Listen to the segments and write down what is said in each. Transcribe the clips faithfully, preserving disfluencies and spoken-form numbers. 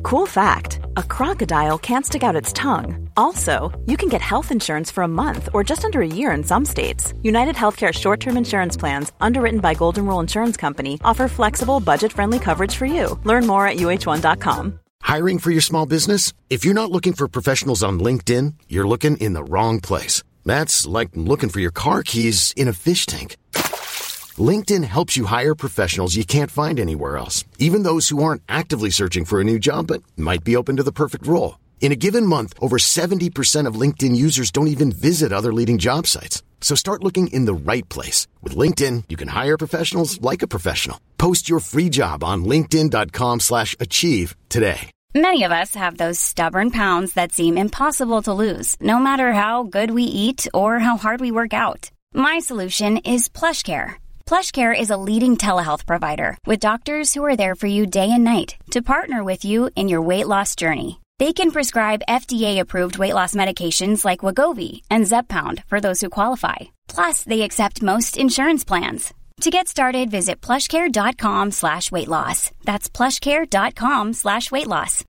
Cool fact, a crocodile can't stick out its tongue. Also, you can get health insurance for a month or just under a year in some states. United Healthcare short-term insurance plans, underwritten by Golden Rule Insurance Company, offer flexible, budget-friendly coverage for you. Learn more at U H one dot com. Hiring for your small business? If you're not looking for professionals on LinkedIn, you're looking in the wrong place. That's like looking for your car keys in a fish tank. LinkedIn helps you hire professionals you can't find anywhere else, even those who aren't actively searching for a new job but might be open to the perfect role. In a given month, over seventy percent of LinkedIn users don't even visit other leading job sites. So start looking in the right place. With LinkedIn, you can hire professionals like a professional. Post your free job on linkedin dot com slash achieve today. Many of us have those stubborn pounds that seem impossible to lose, no matter how good we eat or how hard we work out. My solution is PlushCare. PlushCare is a leading telehealth provider with doctors who are there for you day and night to partner with you in your weight loss journey. They can prescribe F D A-approved weight loss medications like Wegovy and Zepbound for those who qualify. Plus, they accept most insurance plans. To get started, visit plushcare.com slash weight loss. That's plushcare.com slash weight loss.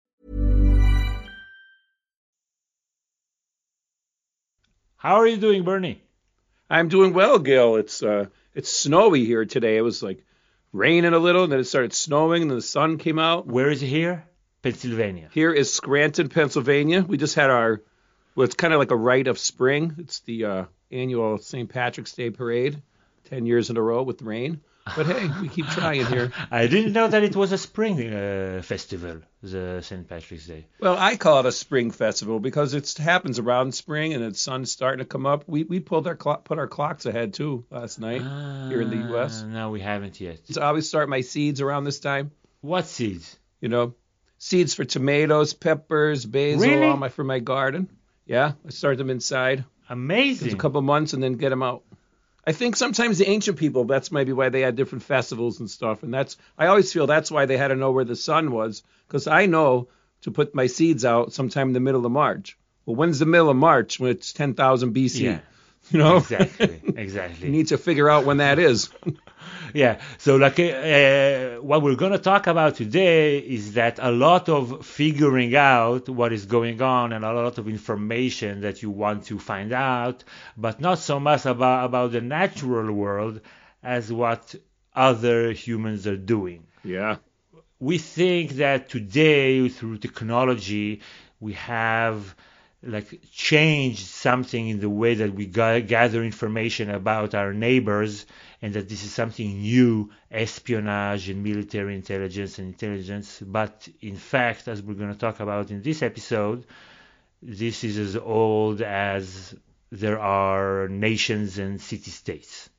How are you doing, Bernie? I'm doing well, Gil. It's uh, it's snowy here today. It was like raining a little, and then it started snowing, and then the sun came out. Where is it here? Pennsylvania. Here is Scranton, Pennsylvania. We just had our, well, it's kind of like a rite of spring. It's the uh, annual Saint Patrick's Day parade, ten years in a row with rain. But hey, we keep trying here. I didn't know that it was a spring uh, festival, the Saint Patrick's Day. Well, I call it a spring festival because it happens around spring and the sun's starting to come up. We we pulled our clock, put our clocks ahead too last night ah, here in the U S. No, we haven't yet. So I always start my seeds around this time. What seeds? You know, seeds for tomatoes, peppers, basil, really? all my for my garden. Yeah, I start them inside. Amazing. Just a couple months and then get them out. I think sometimes the ancient people, that's maybe why they had different festivals and stuff. And that's, I always feel that's why they had to know where the sun was. Because I know to put my seeds out sometime in the middle of March. Well, when's the middle of March? When it's ten thousand B C. Yeah. You know? Exactly, exactly. You need to figure out when that is. Yeah, so like uh, what we're going to talk about today is that a lot of figuring out what is going on and a lot of information that you want to find out, but not so much about, about the natural world as what other humans are doing. Yeah. We think that today, through technology, we have like changed something in the way that we ga- gather information about our neighbors, and that this is something new, espionage and military intelligence and intelligence. But in fact, as we're going to talk about in this episode, this is as old as there are nations and city-states.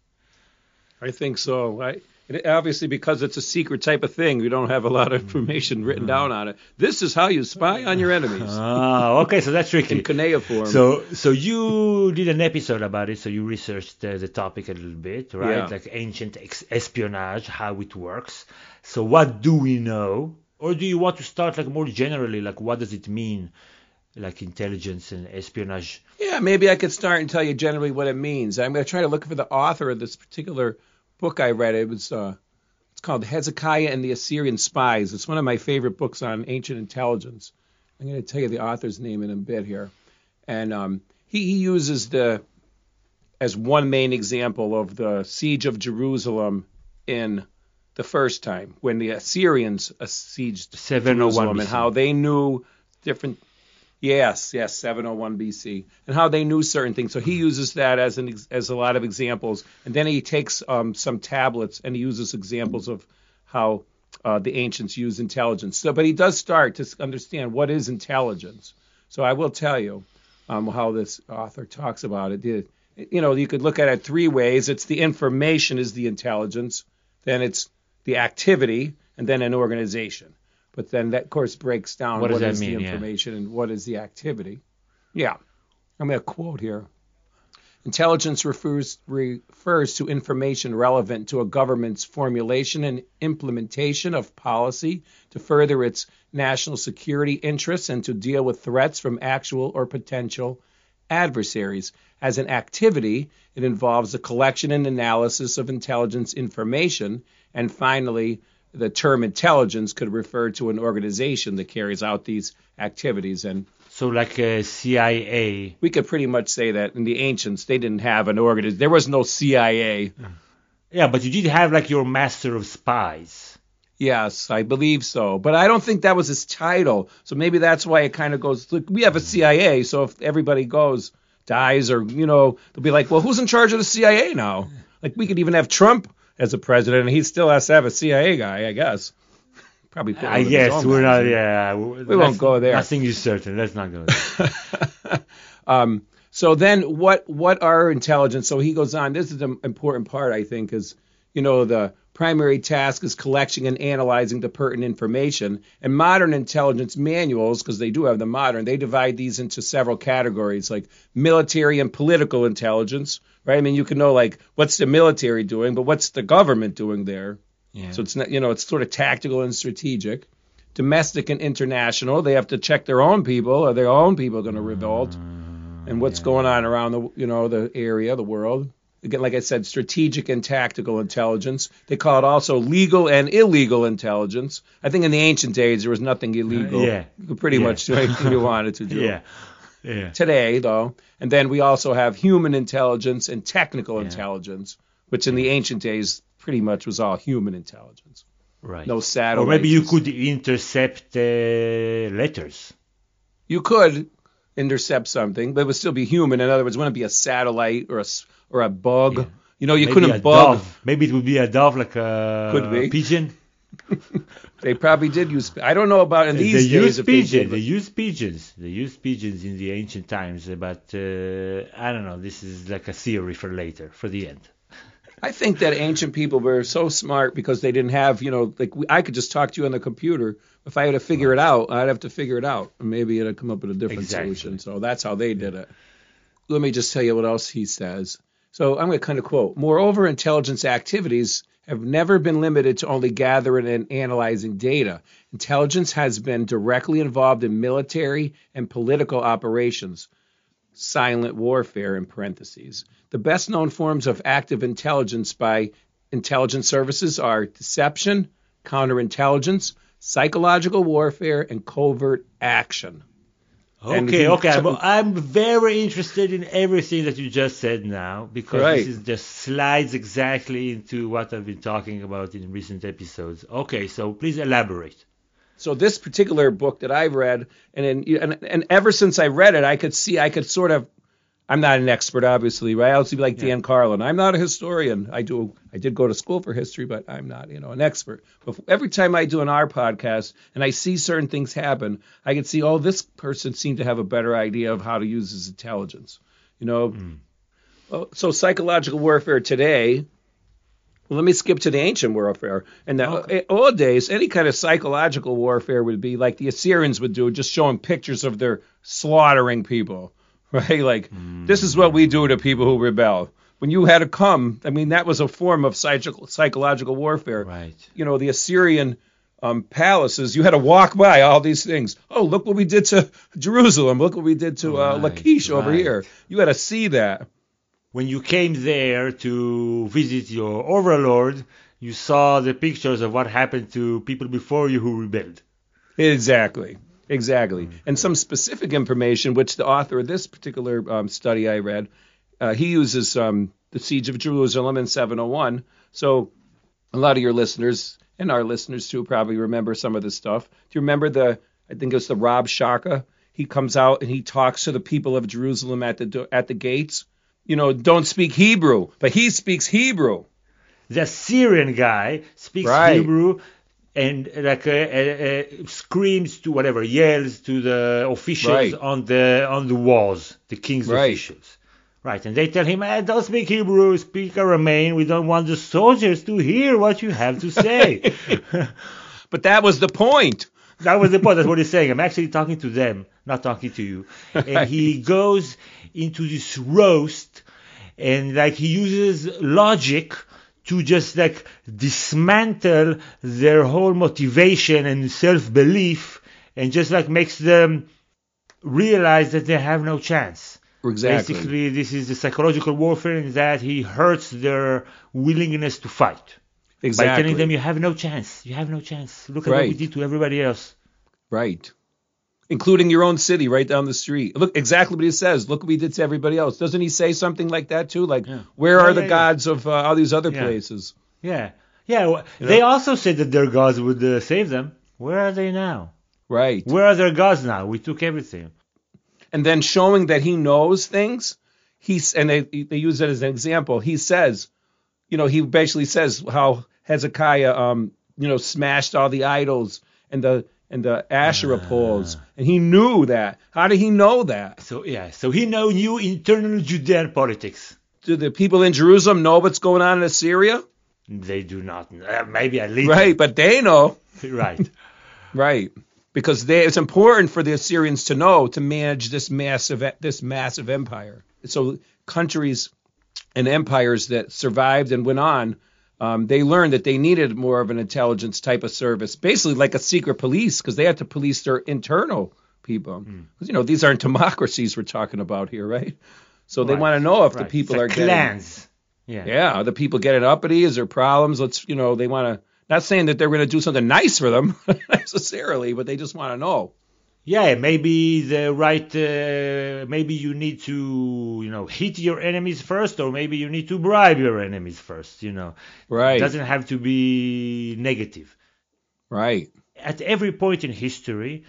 I think so. I, it, obviously, because it's a secret type of thing, we don't have a lot of information written down on it. This is how you spy on your enemies. Ah, okay, so that's tricky. In cuneiform. So, so you did an episode about it, so you researched uh, the topic a little bit, right? Yeah. Like ancient ex- espionage, how it works. So what do we know? Or do you want to start like more generally, like what does it mean, like intelligence and espionage? Yeah, maybe I could start and tell you generally what it means. I'm going to try to look for the author of this particular book I read. It was uh, it's called Hezekiah and the Assyrian Spies. It's one of my favorite books on ancient intelligence. I'm going to tell you the author's name in a bit here. And um, he, he uses the as one main example of the siege of Jerusalem in the first time when the Assyrians besieged Jerusalem and how they knew different. Yes, yes, seven oh one B C, and how they knew certain things. So he uses that as an as a lot of examples, and then he takes um, some tablets and he uses examples of how uh, the ancients used intelligence. So, but he does start to understand what is intelligence. So I will tell you um, how this author talks about it. The, you know, you could look at it three ways. It's the information is the intelligence, then it's the activity, and then an organization. But then that, of course, breaks down what, what that is mean? the information Yeah. and what is the activity. Yeah. I'm going to quote here. Intelligence refers, refers to information relevant to a government's formulation and implementation of policy to further its national security interests and to deal with threats from actual or potential adversaries. As an activity, it involves the collection and analysis of intelligence information, and finally, the term intelligence could refer to an organization that carries out these activities. And so like a C I A. We could pretty much say that in the ancients, they didn't have an organization. There was no C I A. Yeah, but you did have like your master of spies. Yes, I believe so. But I don't think that was his title. So maybe that's why it kind of goes, look, we have a C I A, so if everybody goes, dies, or, you know, they'll be like, well, who's in charge of the C I A now? Like, we could even have Trump as a president, and he still has to have a C I A guy, I guess. Probably. I guess we're not, yeah. We won't go there. Nothing is certain. Let's not go there. um, so then what, what are intelligence? So he goes on. This is the important part, I think, is, you know, the primary task is collecting and analyzing the pertinent information. And modern intelligence manuals, because they do have the modern, they divide these into several categories, like military and political intelligence, right? I mean, you can know, like, what's the military doing, but what's the government doing there? Yeah. So it's not, you know, it's sort of tactical and strategic. Domestic and international, they have to check their own people. Are their own people going to revolt? And what's yeah. going on around the, you know, the area, the world? Again, like I said, strategic and tactical intelligence. They call it also legal and illegal intelligence. I think in the ancient days there was nothing illegal. Uh, yeah. You could pretty yeah. much do anything you wanted to do. Yeah. Yeah. Today, though, and then we also have human intelligence and technical yeah. intelligence, which in the ancient days pretty much was all human intelligence. Right. No satellites. Or maybe you could intercept uh, letters. You could intercept something, but it would still be human. In other words, it wouldn't be a satellite or a, or a bug. Yeah. You know, you maybe couldn't a bug. Dove. Maybe it would be a dove, like a could be. pigeon. They probably did use. I don't know about in these they days. Used if pigeons. They, did, they used pigeons. They used pigeons in the ancient times. But uh, I don't know. This is like a theory for later, for the end. I think that ancient people were so smart because they didn't have, you know, like we, I could just talk to you on the computer. If I had to figure it out, I'd have to figure it out. And maybe it'd come up with a different exactly. solution. So that's how they did it. Let me just tell you what else he says. So I'm going to kind of quote. Moreover, intelligence activities have never been limited to only gathering and analyzing data. Intelligence has been directly involved in military and political operations. Silent warfare, in parentheses. The best known forms of active intelligence by intelligence services are deception, counterintelligence, psychological warfare, and covert action. Okay, okay. Well, I'm very interested in everything that you just said now, because right. this is just slides exactly into what I've been talking about in recent episodes. Okay, so please elaborate. So this particular book that I've read, and, in, and and ever since I read it, I could see, I could sort of, I'm not an expert, obviously, right? I'll be like yeah. Dan Carlin. I'm not a historian. I do, I did go to school for history, but I'm not, you know, an expert. But every time I do an R podcast and I see certain things happen, I can see, oh, this person seemed to have a better idea of how to use his intelligence, you know. Mm. Well, so psychological warfare today. Well, let me skip to the ancient warfare. In the okay. old days, any kind of psychological warfare would be like the Assyrians would do, just showing pictures of their slaughtering people, right? Like, mm. this is what we do to people who rebel. When you had to come, I mean, that was a form of psych- psychological warfare. Right. You know, the Assyrian um, palaces, you had to walk by all these things. Oh, look what we did to Jerusalem. Look what we did to uh, right. Lachish over right. here. You had to see that. When you came there to visit your overlord, you saw the pictures of what happened to people before you who rebelled. Exactly, exactly. Okay. And some specific information, which the author of this particular um, study I read, uh, he uses um, the Siege of Jerusalem in seven oh one. So a lot of your listeners, and our listeners too, probably remember some of this stuff. Do you remember the, I think it was the Rab Shaka? He comes out and he talks to the people of Jerusalem at the at the gates. You know, don't speak Hebrew, but he speaks Hebrew. The Syrian guy speaks right. Hebrew and like uh, uh, uh, screams to whatever, yells to the officials right. on the on the walls, the king's right. officials. Right, and they tell him, eh, don't speak Hebrew, speak Aramean. We don't want the soldiers to hear what you have to say. But that was the point. That was the point. That's what he's saying. I'm actually talking to them, not talking to you. And he goes into this roast, and like he uses logic to just like dismantle their whole motivation and self-belief, and just like makes them realize that they have no chance. Exactly. Basically, this is the psychological warfare in that he hurts their willingness to fight. Exactly. By telling them you have no chance. You have no chance. Look at Right. what we did to everybody else. Right. Including your own city right down the street. Look, exactly what he says. Look what we did to everybody else. Doesn't he say something like that too? Like, Yeah. where Yeah, are yeah, the yeah. gods of uh, all these other Yeah. places? Yeah. Yeah. Well, they also said that their gods would uh, save them. Where are they now? Right. Where are their gods now? We took everything. And then showing that he knows things, he's and they they use it as an example. He says, you know, he basically says how Hezekiah, um, you know, smashed all the idols and the and the Asherah poles, and he knew that. How did he know that? So yeah. So he know, knew internal Judean politics. Do the people in Jerusalem know what's going on in Assyria? They do not. Uh, maybe a little. Right, but they know. Right. Right. Because they, it's important for the Assyrians to know to manage this massive this massive empire. So countries and empires that survived and went on, um, they learned that they needed more of an intelligence type of service, basically like a secret police, because they had to police their internal people. Because you know these aren't democracies we're talking about here, right? So they Right. want to know if Right. the people It's a are getting, clans. Yeah. yeah, are the people getting uppity? Is there problems? Let's you know they want to. Not saying that they're going to do something nice for them necessarily, but they just want to know. Yeah, maybe the right. Uh, maybe you need to, you know, hit your enemies first, or maybe you need to bribe your enemies first. You know, Right. It doesn't have to be negative. Right. At every point in history,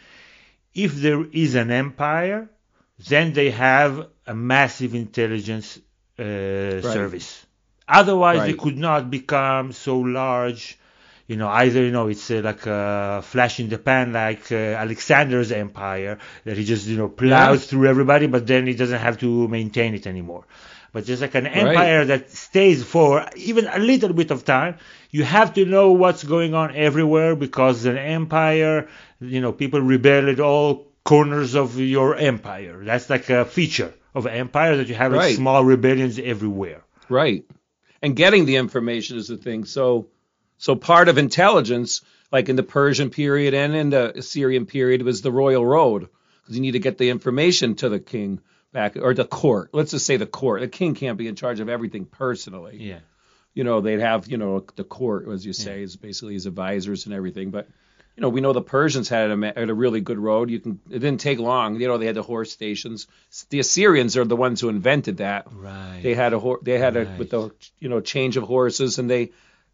if there is an empire, then they have a massive intelligence uh, service. Otherwise, Right. they could not become so large. You know, either, you know, it's uh, like a flash in the pan, like uh, Alexander's empire, that he just, you know, plows Yeah. through everybody, but then he doesn't have to maintain it anymore. But just like an empire that stays for even a little bit of time, you have to know what's going on everywhere, because an empire, you know, people rebel at all corners of your empire. That's like a feature of an empire, that you have like Right. small rebellions everywhere. Right. And getting the information is the thing. So so part of intelligence, like in the Persian period and in the Assyrian period, was the royal road. Because you need to get the information to the king back, or the court. Let's just say the court. The king can't be in charge of everything personally. Yeah. You know, they'd have, you know, the court, as you say, is basically his advisors and everything. But, you know, we know the Persians had a, had a really good road. You can, it didn't take long. You know, they had the horse stations. The Assyrians are the ones who invented that. Right. They had a hor- they had a Right. with the you know change of horses, and they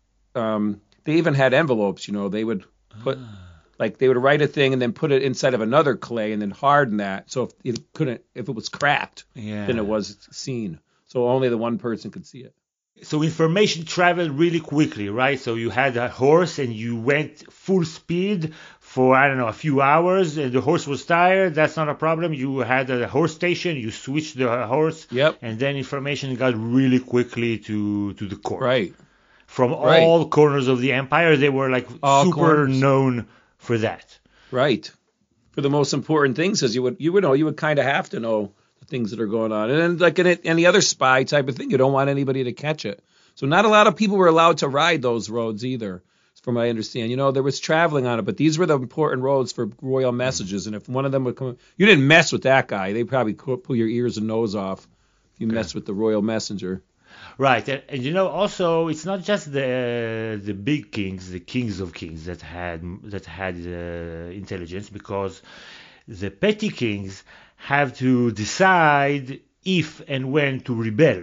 um they even had envelopes. You know, they would put like they would write a thing and then put it inside of another clay and then harden that, so if it couldn't if it was cracked, Yeah. then it was seen. So only the one person could see it. So information traveled really quickly, right? So you had a horse and you went full speed for, I don't know, a few hours, and the horse was tired. That's not a problem. You had a horse station, you switched the horse, Yep. and then information got really quickly to, to the court. Right. From Right. all corners of the empire, they were like All super corners. known for that. Right. For the most important things, as you would you would know, you would kind of have to know the things that are going on. And then like in it, any other spy type of thing, you don't want anybody to catch it. So not a lot of people were allowed to ride those roads either, from what I understand. You know, there was traveling on it, but these were the important roads for royal messages. And if one of them would come, you didn't mess with that guy. They probably could pull your ears and nose off if you mess with the royal messenger. Right, and, and you know, also it's not just the the big kings, the kings of kings that had that had uh, intelligence, because the petty kings have to decide if and when to rebel.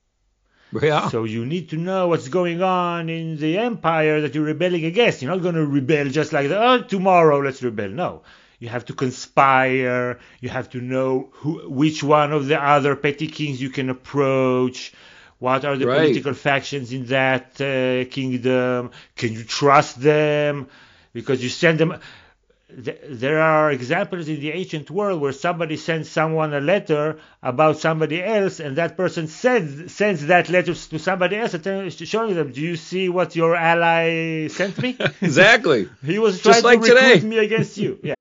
Yeah. So you need to know what's going on in the empire that you're rebelling against. You're not going to rebel just like, oh, tomorrow let's rebel. No. You have to conspire. You have to know who, which one of the other petty kings you can approach. What are the Right. political factions in that uh, kingdom? Can you trust them? Because you send them... Th- there are examples in the ancient world where somebody sends someone a letter about somebody else, and that person sends sends that letter to somebody else, and then showing them, do you see what your ally sent me? Exactly. He was Just trying like to recruit today. me against you. Yeah.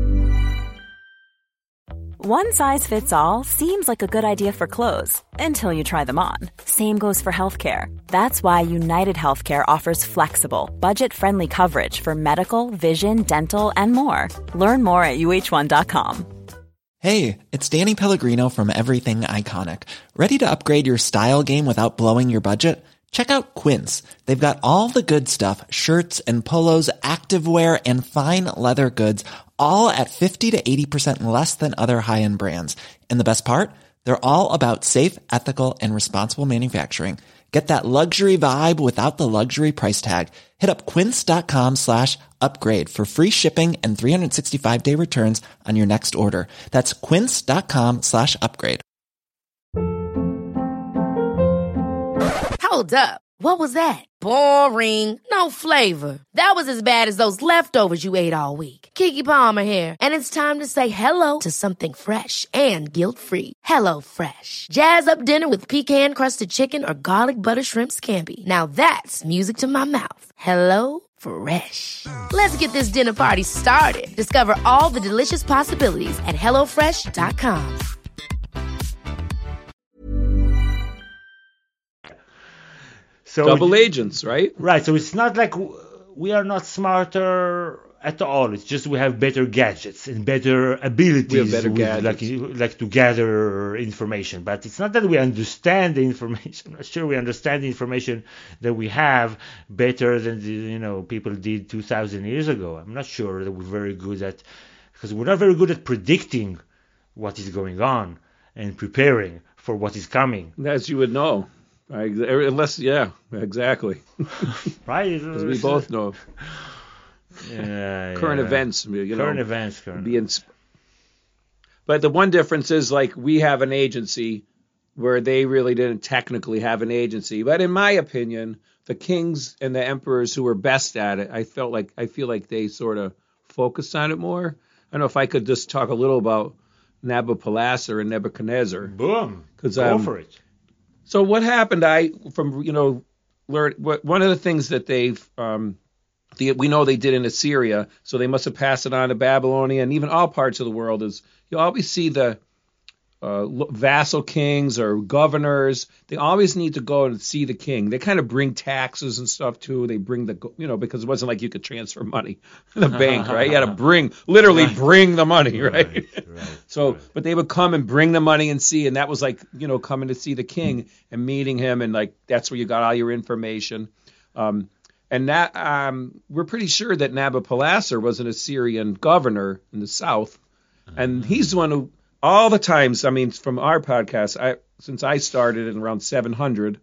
One size fits all seems like a good idea for clothes until you try them on. Same goes for healthcare. That's why United Healthcare offers flexible, budget-friendly coverage for medical, vision, dental, and more. Learn more at U H one dot com. Hey, it's Danny Pellegrino from Everything Iconic. Ready to upgrade your style game without blowing your budget? Check out Quince. They've got all the good stuff, shirts and polos, activewear, and fine leather goods, all at fifty to eighty percent less than other high-end brands. And the best part? They're all about safe, ethical, and responsible manufacturing. Get that luxury vibe without the luxury price tag. Hit up quince.com slash upgrade for free shipping and three sixty-five day returns on your next order. That's quince.com slash upgrade. Hold up. What was that? Boring. No flavor. That was as bad as those leftovers you ate all week. Keke Palmer here. And it's time to say hello to something fresh and guilt-free. Hello Fresh. Jazz up dinner with pecan-crusted chicken or garlic butter shrimp scampi. Now that's music to my mouth. Hello Fresh. Let's get this dinner party started. Discover all the delicious possibilities at hello fresh dot com. So Double agents, right? Right. So it's not like w- we are not smarter at all. It's just we have better gadgets and better abilities. We have better with, gadgets. Like, like to gather information. But it's not that we understand the information. I'm not sure we understand the information that we have better than the, you know people did two thousand years ago. I'm not sure that we're very good at, because we're not very good at predicting what is going on and preparing for what is coming. As you would know. I, unless, yeah, exactly. Right? Because we both know. Yeah, current yeah. events, you know. Current events. Current. Being, but the one difference is, like, we have an agency where they really didn't technically have an agency. But in my opinion, the kings and the emperors who were best at it, I felt like I feel like they sort of focused on it more. I don't know if I could just talk a little about Nabopolassar and Nebuchadnezzar. Boom. Cause, Go um, for it. So what happened? I from you know learn what one of the things that they've um, the, we know they did in Assyria, so they must have passed it on to Babylonia and even all parts of the world. Is you always see the uh, vassal kings or governors. They always need to go and see the king. They kind of bring taxes and stuff too. They bring the you know because it wasn't like you could transfer money to the bank, right? You had to bring literally Right. bring the money, right? Right, right, So, right. but they would come and bring the money and see, and that was like, you know, coming to see the king and meeting him, and like that's where you got all your information. Um, and that um, we're pretty sure that Nabopolassar was an Assyrian governor in the south, and he's the one who all the times. I mean, from our podcast, I since I started in around seven hundred,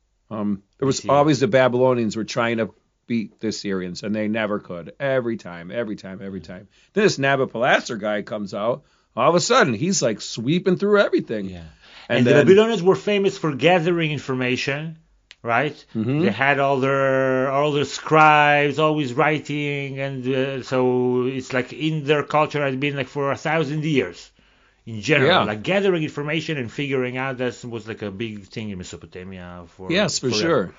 um, there was always the Babylonians were trying to beat the Assyrians, and they never could. Every time, every time, every time. Then this Nabopolassar guy comes out. All of a sudden, he's like sweeping through everything. Yeah. And, And, the then, Babylonians were famous for gathering information, right? Mhm. They had all their all their scribes always writing, and uh, so it's like in their culture had been like for a thousand years in general, Yeah. like gathering information and figuring out that was like a big thing in Mesopotamia. For yes, for forever. sure.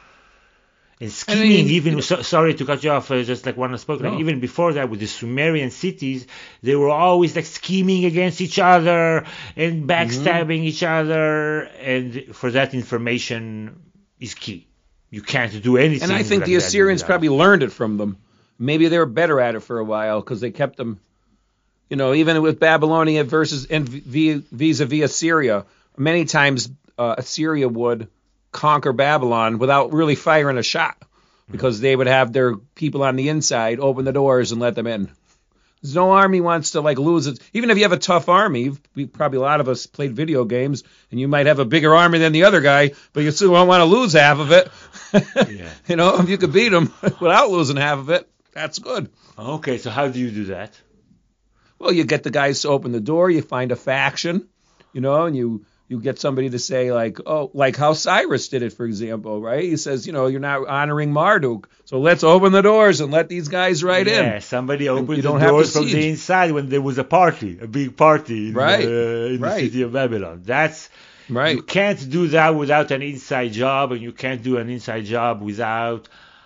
And I scheming, mean, even you know- so, sorry to cut you off, uh, just like one I spoke, like No. even before that with the Sumerian cities, they were always like scheming against each other and backstabbing Mm-hmm. each other, and for that information is key. You can't do anything. And I think like the that Assyrians without- probably learned it from them. Maybe they were better at it for a while because they kept them, you know, even with Babylonia versus and vis- vis-a-vis Assyria. Many times uh, Assyria would conquer Babylon without really firing a shot because they would have their people on the inside open the doors and let them in. There's no army wants to like lose it. Even if you have a tough army, you've, we, probably a lot of us played video games, and you might have a bigger army than the other guy, but you still don't want to lose half of it. Yeah. You know, if you could beat them without losing half of it, that's good. Okay, so how do you do that? Well, you get the guys to open the door, you find a faction, you know, and you you get somebody to say like, oh, like how Cyrus did it, for example, right? He says, you know, you're not honoring Marduk, so let's open the doors and let these guys right yeah, in. somebody you opened the don't have to doors from siege. the inside when there was a party, a big party in, Right, the, in right. the city of Babylon. That's Right. You can't do that without an inside job, and you can't do an inside job without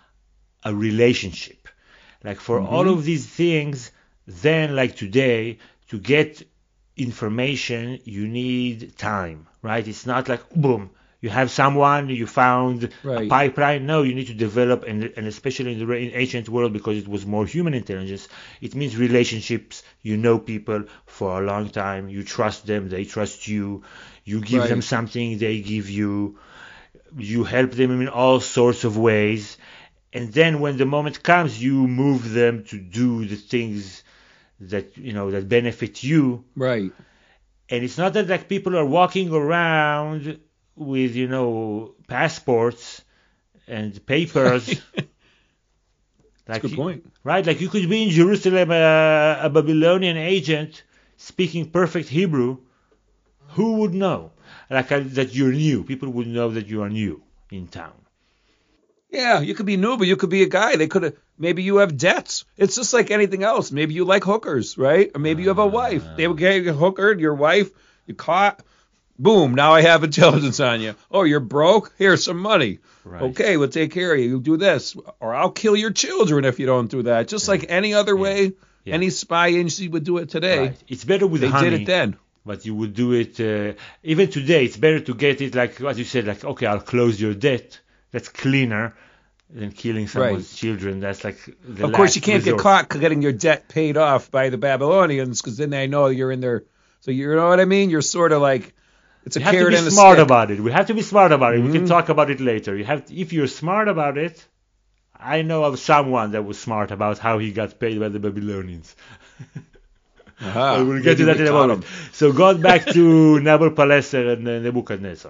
a relationship. Like for Mm-hmm. all of these things, then like today, to get information, you need time, right? It's not like boom, you have someone, you found a Right. pipeline. No, you need to develop, and, and especially in the in ancient world, because it was more human intelligence, it means relationships. You know people for a long time, you trust them, they trust you, you give Right. them something, they give you. you help them in all sorts of ways, and then when the moment comes, you move them to do the things that you know that benefit you. Right. And it's not that like people are walking around with you know passports and papers. Right. Like, That's a good point. Right? Like you could be in Jerusalem, uh, a Babylonian agent speaking perfect Hebrew. Who would know? Like uh, that you're new. People would know that you are new in town. Yeah, you could be new, but you could be a guy. They could have. Maybe you have debts. It's just like anything else. Maybe you like hookers, right? Or maybe you have a wife. They would get you hookered, your wife, you caught. Boom, now I have intelligence on you. Oh, you're broke? Here's some money. Right. Okay, we'll take care of you. You do this. Or I'll kill your children if you don't do that. Just yeah. like any other yeah. way, yeah. any spy agency would do it today. Right. It's better with they honey. They did it then. But you would do it, uh, even today, it's better to get it like what you said, like, okay, I'll close your debt. That's cleaner than killing someone's right. children. That's like the Of course, you can't resort. get caught getting your debt paid off by the Babylonians because then they know you're in there. So you know what I mean? You're sort of like, it's a you have carrot to and be a smart stick. about it. We have to be smart about it. Mm-hmm. We can talk about it later. You have, to, if you're smart about it, I know of someone that was smart about how he got paid by the Babylonians. Uh-huh. We'll get to that in a moment. Him. So going back to Nabopolassar and uh, Nebuchadnezzar.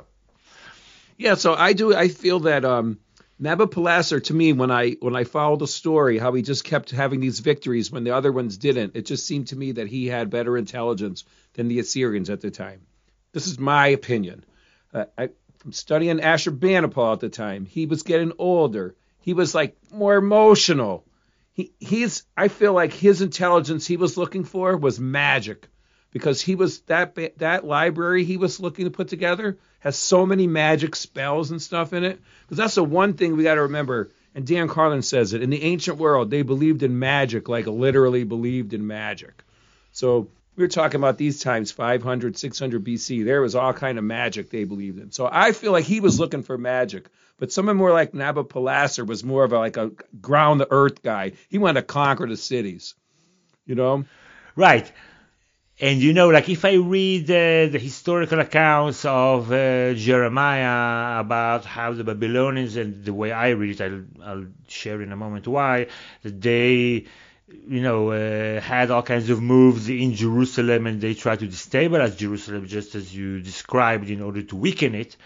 Yeah, so I do. I feel that um, Nabopolassar, to me, when I when I followed the story, how he just kept having these victories when the other ones didn't, it just seemed to me that he had better intelligence than the Assyrians at the time. This is my opinion. Uh, I, from studying Ashurbanipal at the time, he was getting older. He was like more emotional. He he's. I feel like his intelligence he was looking for was magic, because he was that that library he was looking to put together has so many magic spells and stuff in it. Because that's the one thing we got to remember. And Dan Carlin says it. In the ancient world, they believed in magic, like literally believed in magic. So we were talking about these times, five hundred, six hundred B C. There was all kind of magic they believed in. So I feel like he was looking for magic. But someone more like Nabopolassar was more of a, like a ground the earth guy. He wanted to conquer the cities, you know? Right. And, you know, like if I read uh, the historical accounts of uh, Jeremiah about how the Babylonians, and the way I read it, I'll, I'll share in a moment why, that they, you know, uh, had all kinds of moves in Jerusalem, and they tried to destabilize Jerusalem just as you described in order to weaken it.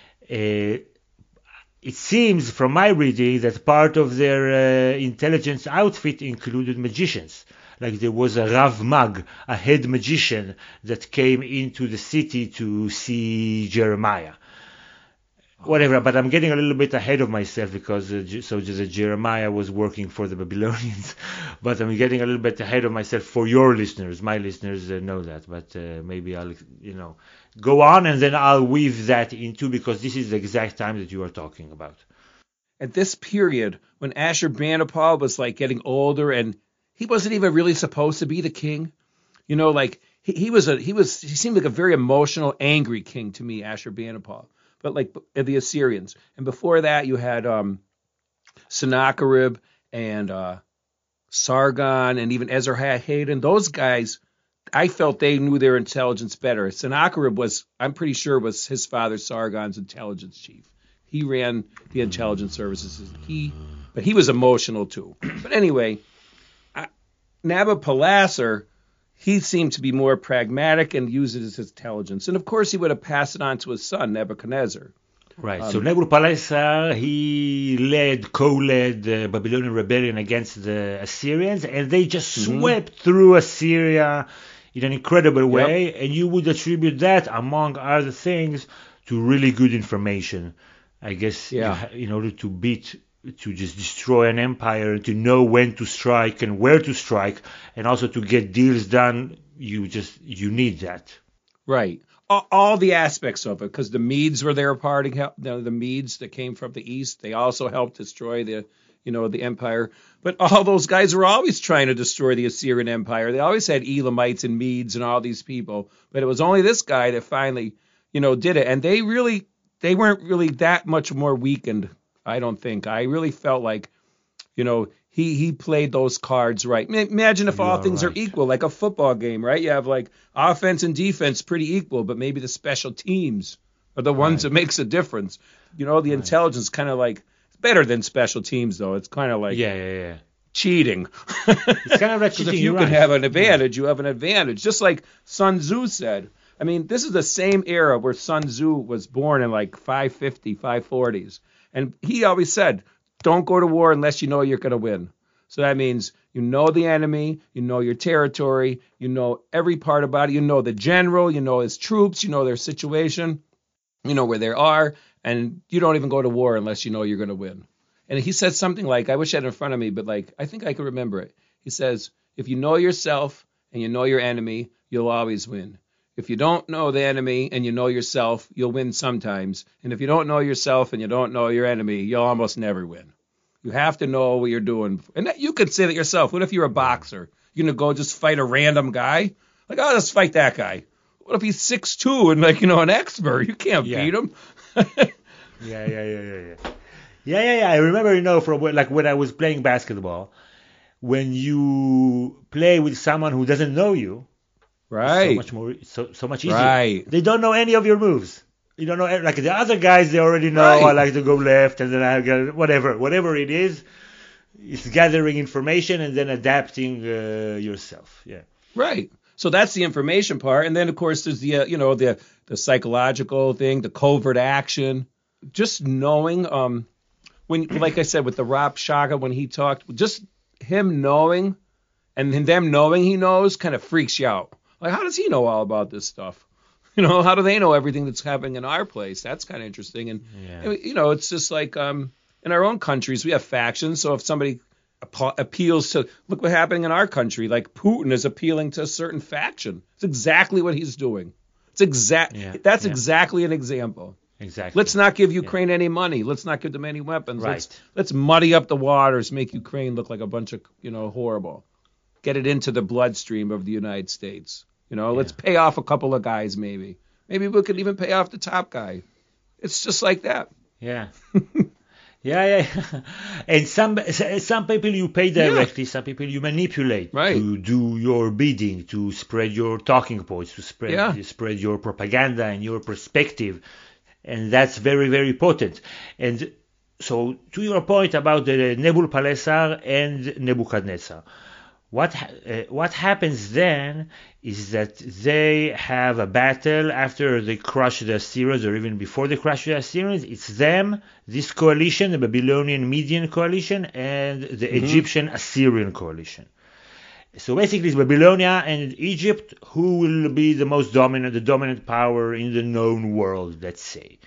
Uh, It seems from my reading that part of their uh, intelligence outfit included magicians. Like there was a Rav Mag, a head magician, that came into the city to see Jeremiah. Whatever, but I'm getting a little bit ahead of myself because uh, so just Jeremiah was working for the Babylonians. But I'm getting a little bit ahead of myself for your listeners. My listeners uh, know that, but uh, maybe I'll, you know, go on and then I'll weave that into, because this is the exact time that you are talking about. At this period, when Ashurbanipal was like getting older and he wasn't even really supposed to be the king, you know, like he, he was a he was he seemed like a very emotional, angry king to me, Ashurbanipal. But like the Assyrians, and before that you had um, Sennacherib and uh, Sargon and even Esarhaddon. Those guys, I felt they knew their intelligence better. Sennacherib was, I'm pretty sure, was his father Sargon's intelligence chief. He ran the intelligence services. He, but he was emotional too. But anyway, I, Nabopolassar, he seemed to be more pragmatic and use it as his intelligence. And of course, he would have passed it on to his son, Nebuchadnezzar. Right. Um, so Nabopolassar, he led, co-led the Babylonian rebellion against the Assyrians, and they just mm-hmm. swept through Assyria in an incredible way. Yep. And you would attribute that, among other things, to really good information. I guess yeah. in order to beat, to just destroy an empire, to know when to strike and where to strike, and also to get deals done, you just you need that. Right. All, all the aspects of it, because the Medes were there parting. The, the Medes that came from the east, they also helped destroy the, you know, the empire. But all those guys were always trying to destroy the Assyrian empire. They always had Elamites and Medes and all these people. But it was only this guy that finally, you know, did it. And they really, they weren't really that much more weakened, I don't think. I really felt like, you know, he he played those cards right. Imagine if You all are things right. are equal, like a football game, right? You have like offense and defense pretty equal, but maybe the special teams are the ones Right. that makes a difference. You know, the intelligence kind of like, it's better than special teams, though. It's kind of like Yeah, yeah, yeah. cheating. It's kind of like 'Cause cheating. if you you're can right. have an advantage, you have an advantage. Just like Sun Tzu said. I mean, this is the same era where Sun Tzu was born in like five fifty, five forties. And he always said, don't go to war unless you know you're going to win. So that means you know the enemy, you know your territory, you know every part about it. You know the general, you know his troops, you know their situation, you know where they are, and you don't even go to war unless you know you're going to win. And he said something like, I wish I had it in front of me, but like, I think I can remember it. He says, if you know yourself and you know your enemy, you'll always win. If you don't know the enemy and you know yourself, you'll win sometimes. And if you don't know yourself and you don't know your enemy, you'll almost never win. You have to know what you're doing. And that, you could say that yourself. What if you're a boxer? You're going to go just fight a random guy? Like, oh, let's fight that guy. What if he's six two and, like, you know, an expert? You can't Yeah. beat him. Yeah, yeah, yeah, yeah, yeah. Yeah, yeah, yeah. I remember, you know, from when, like when I was playing basketball, when you play with someone who doesn't know you, Right. so much more, so so much easier. Right. They don't know any of your moves. You don't know, like the other guys, they already know. Right. I like to go left, and then I get whatever, whatever it is. It's gathering information and then adapting uh, yourself. Yeah. Right. So that's the information part, and then of course there's the uh, you know the the psychological thing, the covert action, just knowing. Um, when like I said with the Rob Shaga when he talked, just him knowing, and them knowing he knows kind of freaks you out. Like, how does he know all about this stuff? You know, how do they know everything that's happening in our place? That's kind of interesting. And, Yeah. you know, it's just like um, in our own countries, we have factions. So if somebody ap- appeals to, look what's happening in our country, like Putin is appealing to a certain faction. It's exactly what he's doing. It's exact. Yeah, That's yeah. exactly an example. Exactly. Let's not give Ukraine any money. Let's not give them any weapons. Right. Let's, let's muddy up the waters, make Ukraine look like a bunch of, you know, horrible. Get it into the bloodstream of the United States. You know, let's pay off a couple of guys maybe. Maybe we could even pay off the top guy. It's just like that. Yeah. Yeah, yeah. And some some people you pay directly, some people you manipulate Right. to do your bidding, to spread your talking points, to spread Yeah. to spread your propaganda and your perspective. And that's very, very potent. And so to your point about the Nebuchadnezzar and Nebuchadnezzar, what ha- uh, what happens then is that they have a battle after they crush the Assyrians, or even before they crush the Assyrians. It's them, this coalition, the Babylonian Median coalition, and the Egyptian Assyrian coalition. So basically, it's Babylonia and Egypt who will be the most dominant, the dominant power in the known world, let's say.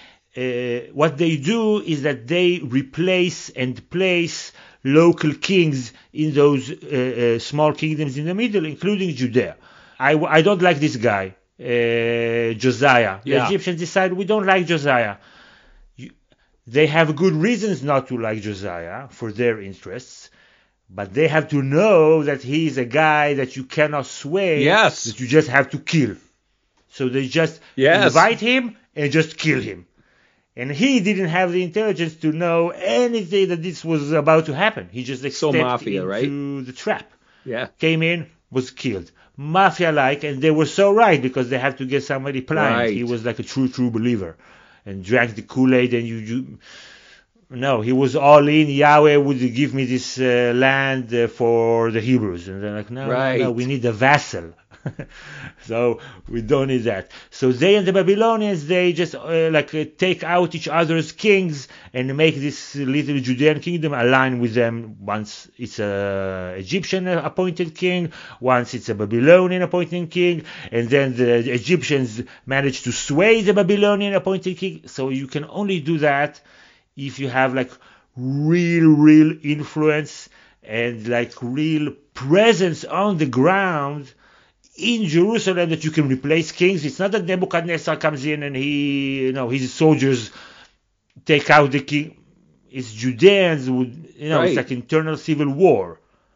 Uh, what they do is that they replace and place local kings in those uh, uh, small kingdoms in the middle, including Judea. I, I don't like this guy, uh, Josiah. The Yeah. Egyptians decide we don't like Josiah. You, they have good reasons not to like Josiah for their interests, but they have to know that he is a guy that you cannot sway, Yes. that you just have to kill. So they just Yes. invite him and just kill him. And he didn't have the intelligence to know anything that this was about to happen. He just like, So stepped mafia, right? into the trap. Yeah. Came in, was killed. Mafia-like, and they were so right because they had to get somebody blind. Right. He was like a true, true believer and drank the Kool-Aid. And you, you no, he was all in. Yahweh would give me this uh, land uh, for the Hebrews, and they're like, no, Right. no, no, we need a vassal. So we don't need that. So they and the Babylonians, they just uh, like uh, take out each other's kings and make this little Judean kingdom align with them. Once it's a Egyptian appointed king, once it's a Babylonian appointed king, and then the Egyptians manage to sway the Babylonian appointed king. So you can only do that if you have like real, real influence and like real presence on the ground in Jerusalem, that you can replace kings. It's not that Nebuchadnezzar comes in and he, you know, his soldiers take out the king. It's Judeans would, you know, Right. it's like internal civil war.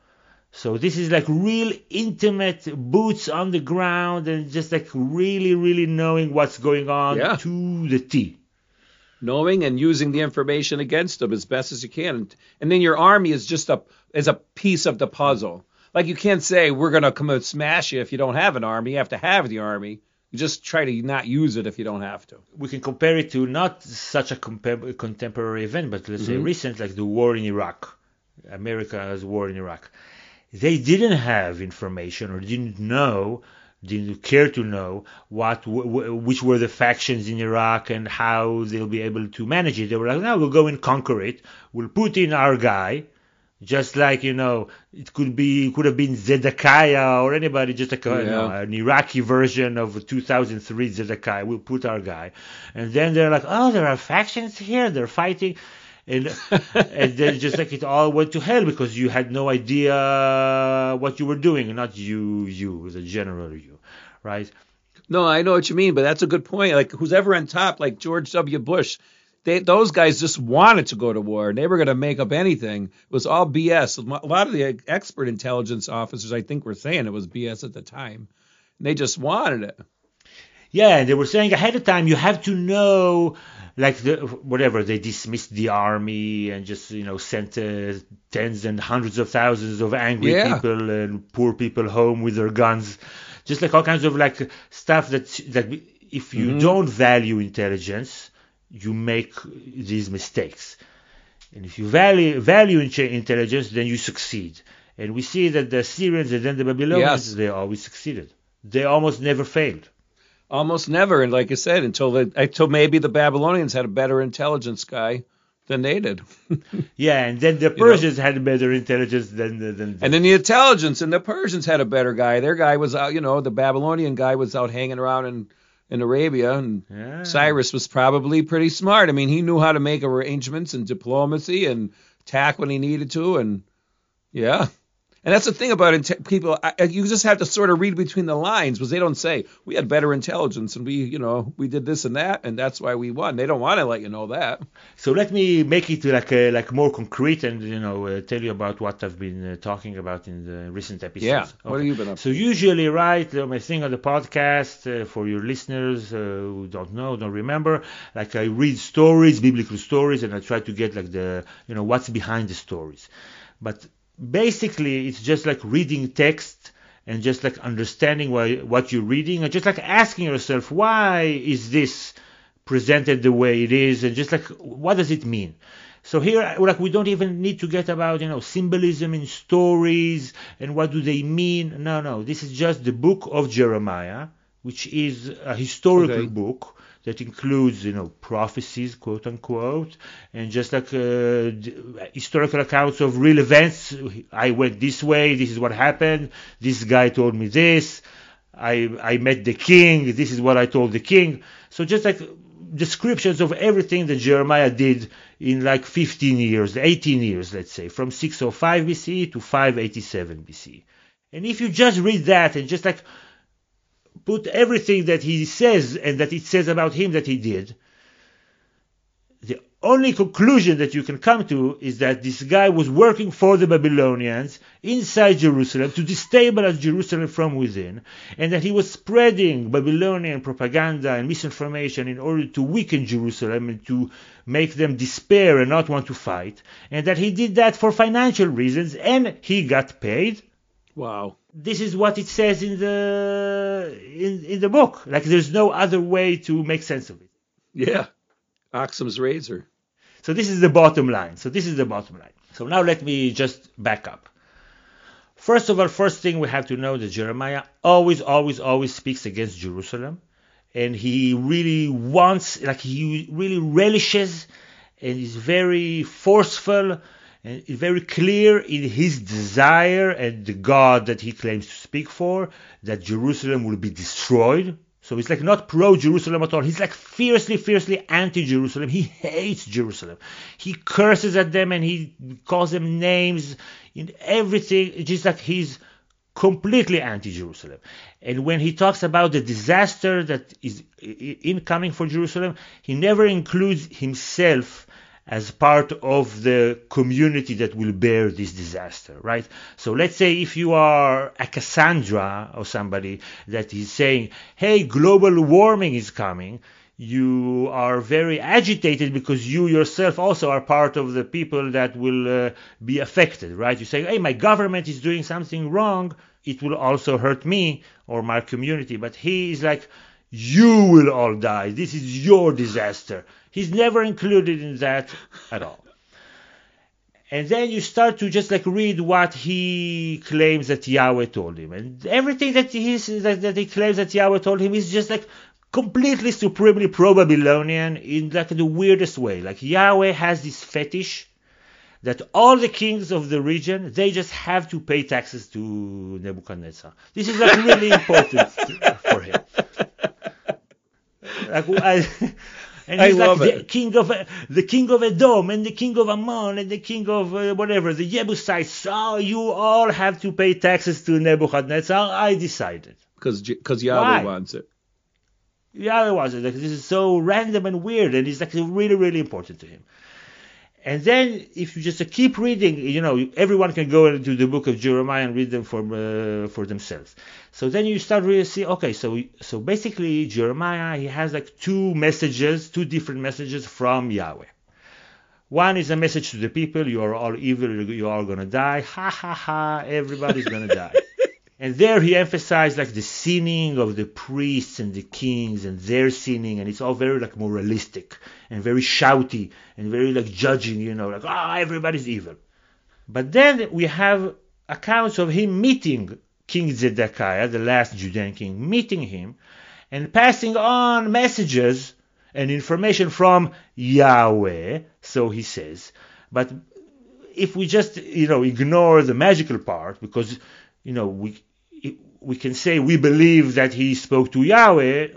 So this is like real intimate boots on the ground and just like really, really knowing what's going on Yeah. to the T. Knowing and using the information against them as best as you can. And then your army is just a is a piece of the puzzle. Like you can't say we're going to come and smash you if you don't have an army. You have to have the army. You just try to not use it if you don't have to. We can compare it to not such a compa- contemporary event, but let's mm-hmm. say recent, like the war in Iraq, America's war in Iraq. They didn't have information or didn't know, didn't care to know what, w- which were the factions in Iraq and how they'll be able to manage it. They were like, no, we'll go and conquer it. We'll put in our guy. Just like, you know, it could be, could have been Zedekiah or anybody, just like a, yeah. you know, an Iraqi version of two thousand three Zedekiah. We'll put our guy. And then they're like, oh, there are factions here. They're fighting. And, and then just like it all went to hell because you had no idea what you were doing. Not you, you, the general you, right? No, I know what you mean, but that's a good point. Like, who's ever on top, like George W. Bush, They, those guys just wanted to go to war, and they were going to make up anything. It was all B S. A lot of the expert intelligence officers, I think, were saying it was B S at the time. And they just wanted it. Yeah, they were saying ahead of time, you have to know, like, the, whatever, they dismissed the army and just, you know, sent uh, tens and hundreds of thousands of angry yeah. people and poor people home with their guns. Just like all kinds of, like, stuff that, that if you mm-hmm. don't value intelligence, you make these mistakes. And if you value value intelligence, then you succeed. And we see that the Assyrians and then the Babylonians, yes. they always succeeded. They almost never failed. Almost never. And like I said, until the, until maybe the Babylonians had a better intelligence guy than they did. yeah, and then the Persians you know? had better intelligence than the... Than the... And then the intelligence, and the Persians had a better guy. Their guy was out, you know, the Babylonian guy was out hanging around in in Arabia, and yeah. Cyrus was probably pretty smart. I mean, he knew how to make arrangements and diplomacy and attack when he needed to, and yeah. And that's the thing about inte- people, I, you just have to sort of read between the lines, because they don't say, we had better intelligence, and we, you know, we did this and that, and that's why we won. They don't want to let you know that. So let me make it like a, like more concrete and, you know, uh, tell you about what I've been uh, talking about in the recent episodes. Yeah, okay. What have you been up to? So usually, right, uh, my thing on the podcast, uh, for your listeners uh, who don't know, don't remember, like I read stories, biblical stories, and I try to get like the, you know, what's behind the stories. But basically, it's just like reading text and just like understanding why, what you're reading, and just like asking yourself, why is this presented the way it is, and just like, what does it mean? So here, like, we don't even need to get about, you know, symbolism in stories and what do they mean. No, no, this is just the book of Jeremiah, which is a historical okay. book that includes, you know, prophecies, quote unquote, and just like uh, historical accounts of real events. I went this way, this is what happened, this guy told me this, I I met the king, this is what I told the king. So just like descriptions of everything that Jeremiah did in like fifteen years, eighteen years, let's say, from six oh five B C E to five eighty-seven B C E. And if you just read that and just like put everything that he says and that it says about him that he did, the only conclusion that you can come to is that this guy was working for the Babylonians inside Jerusalem to destabilize Jerusalem from within, and that he was spreading Babylonian propaganda and misinformation in order to weaken Jerusalem and to make them despair and not want to fight, and that he did that for financial reasons, and he got paid. Wow. This is what it says in the in, in the book. Like, there's no other way to make sense of it. Yeah. Occam's razor. So this is the bottom line. So this is the bottom line. So now let me just back up. First of all, first thing we have to know that Jeremiah always, always, always speaks against Jerusalem. And he really wants, like he really relishes and is very forceful and very clear in his desire and the God that he claims to speak for, that Jerusalem will be destroyed. So it's like not pro-Jerusalem at all. He's like fiercely, fiercely anti-Jerusalem. He hates Jerusalem. He curses at them and he calls them names in everything. It's just like he's completely anti-Jerusalem. And when he talks about the disaster that is incoming for Jerusalem, he never includes himself as part of the community that will bear this disaster, right? So let's say if you are a Cassandra or somebody that is saying, hey, global warming is coming, you are very agitated because you yourself also are part of the people that will uh, be affected, right? You say, hey, my government is doing something wrong, it will also hurt me or my community. But he is like, You will all die. This is your disaster. He's never included in that at all. And then you start to just like read what he claims that Yahweh told him. And everything that he, that, that he claims that Yahweh told him is just like completely supremely pro-Babylonian in like the weirdest way. Like Yahweh has this fetish that all the kings of the region, they just have to pay taxes to Nebuchadnezzar. This is like really important for him. Like, I, and he's I like love the it. king of the king of Edom and the king of Ammon and the king of uh, whatever, the Jebusites. So you all have to pay taxes to Nebuchadnezzar. I decided. Because because Yahweh Why? wants it. Yahweh was like, this is so random and weird, and it's like really, really important to him. And then if you just uh, keep reading, you know, everyone can go into the book of Jeremiah and read them for uh, for themselves. So then you start really see, okay, so so basically Jeremiah, he has like two messages, two different messages from Yahweh. One is a message to the people: you are all evil, you are all gonna die, ha ha ha, everybody's gonna die. And there he emphasized like the sinning of the priests and the kings and their sinning, and it's all very like moralistic and very shouty and very like judging, you know, like, ah, oh, everybody's evil. But then we have accounts of him meeting King Zedekiah, the last Judean king, meeting him and passing on messages and information from Yahweh, so he says. But if we just, you know, ignore the magical part, because, you know, we we can say we believe that he spoke to Yahweh.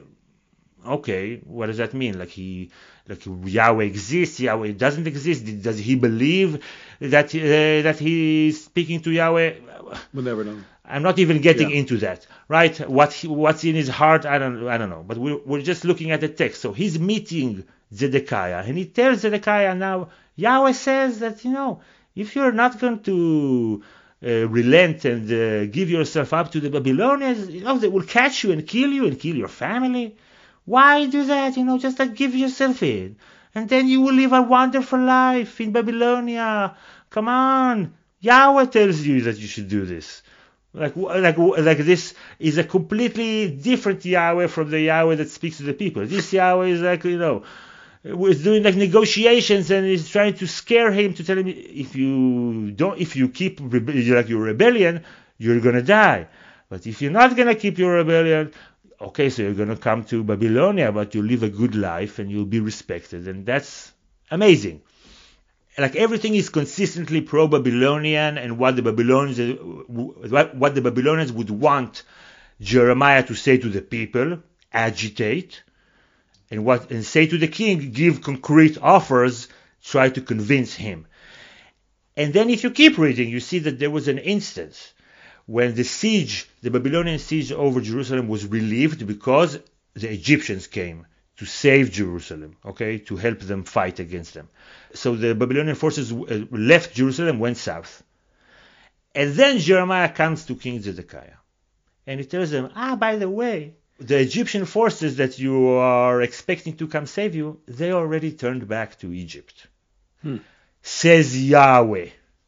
Okay, what does that mean? Like he, like Yahweh exists, Yahweh doesn't exist. Does he believe that uh, that he's speaking to Yahweh? We'll never know. I'm not even getting Yeah. into that, right? What he, what's in his heart, I don't I don't know. But we're we're just looking at the text. So he's meeting Zedekiah, and he tells Zedekiah now. Yahweh says that, you know, if you're not going to Uh, relent and uh, give yourself up to the Babylonians, you know, they will catch you and kill you and kill your family. Why do that? You know, just like give yourself in. And then you will live a wonderful life in Babylonia. Come on. Yahweh tells you that you should do this. Like, like, like this is a completely different Yahweh from the Yahweh that speaks to the people. This Yahweh is like, you know, was doing like negotiations and is trying to scare him to tell him, if you don't, if you keep rebe- like your rebellion, you're gonna die. But if you're not gonna keep your rebellion, okay, so you're gonna come to Babylonia, but you'll live a good life and you'll be respected, and that's amazing. Like everything is consistently pro-Babylonian, and what the Babylonians, what, what the Babylonians would want Jeremiah to say to the people, agitate. And what and say to the king, give concrete offers, try to convince him. And then if you keep reading, you see that there was an instance when the siege, the Babylonian siege over Jerusalem was relieved because the Egyptians came to save Jerusalem, okay, to help them fight against them. So the Babylonian forces left Jerusalem, went south. And then Jeremiah comes to King Zedekiah. And he tells them, ah, by the way, the Egyptian forces that you are expecting to come save you, they already turned back to Egypt. Hmm. Says Yahweh.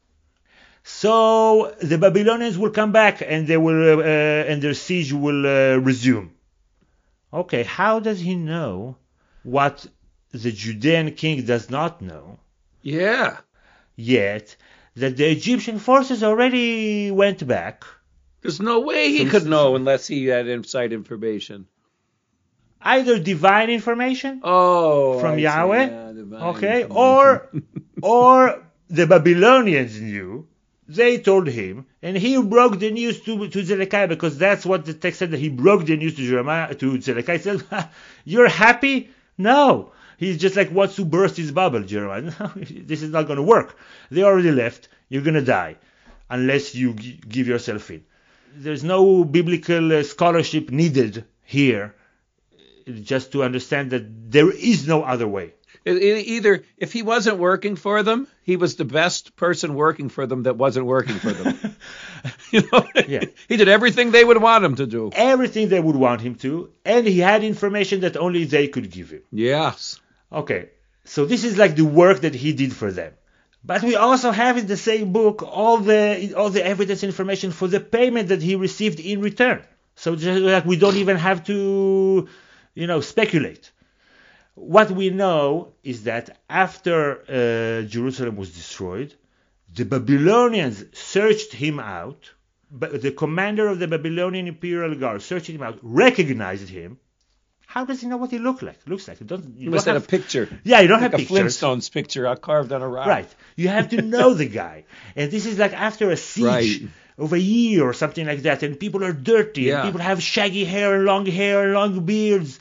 So the Babylonians will come back and they will uh, and their siege will uh, resume. Okay, how does he know what the Judean king does not know? Yeah. Yet that the Egyptian forces already went back. There's no way he So- could know unless he had inside information. Either divine information Oh. from I see. Yahweh, Yeah, divine okay, information. or or the Babylonians knew, they told him, and he broke the news to to Zedekiah, because that's what the text said, that he broke the news to Jeremiah, to Zedekiah. He said, you're happy? No. He's just like wants to burst his bubble, Jeremiah. No, this is not going to work. They already left. You're going to die unless you g- give yourself in. There's no biblical uh, scholarship needed here, just to understand that there is no other way. It- it- Either if he wasn't working for them, he was the best person working for them that wasn't working for them. You know, Yeah. He did everything they would want him to do. Everything they would want him to, and he had information that only they could give him. Yes. Okay, so this is like the work that he did for them. But we also have in the same book all the all the evidence information for the payment that he received in return. So just like we don't even have to you know, speculate. What we know is that after uh, Jerusalem was destroyed, the Babylonians searched him out. But the commander of the Babylonian Imperial Guard searched him out, recognized him. How does he know what he look like? Looks like. You don't, you He must don't have have a picture. Yeah, you don't like have a pictures. Flintstones picture uh, carved on a rock. Right. You have to know the guy. And this is like after a siege Right. of a year or something like that. And people are dirty. Yeah. And people have shaggy hair and long hair and long beards.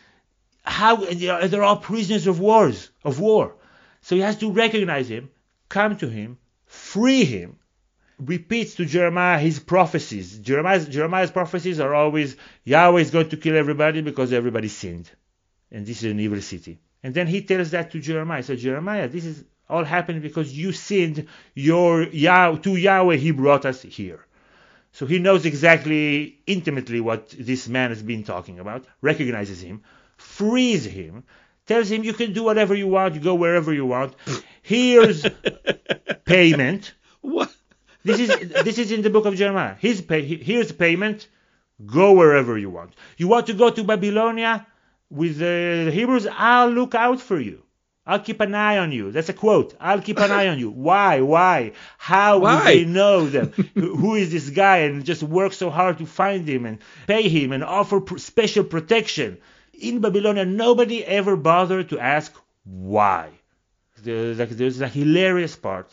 How and they're, they're all prisoners of wars, of war. So he has to recognize him, come to him, free him, repeats to Jeremiah his prophecies. Jeremiah's, Jeremiah's prophecies are always, Yahweh is going to kill everybody because everybody sinned. And this is an evil city. And then he tells that to Jeremiah. So Jeremiah, this is all happened because you sinned. Your Yah, to Yahweh he brought us here. So he knows exactly, intimately what this man has been talking about, recognizes him, frees him, tells him you can do whatever you want, you go wherever you want. Here's payment. What? This is this is in the book of Jeremiah. Here's, pay, here's payment. Go wherever you want. You want to go to Babylonia with the Hebrews? I'll look out for you. I'll keep an eye on you. That's a quote. I'll keep an eye on you. Why? Why? How Why? would they know them? Who is this guy? And just work so hard to find him and pay him and offer pr- special protection. In Babylonia, nobody ever bothered to ask why. There's like, there's a hilarious part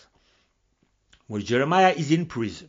where Jeremiah is in prison.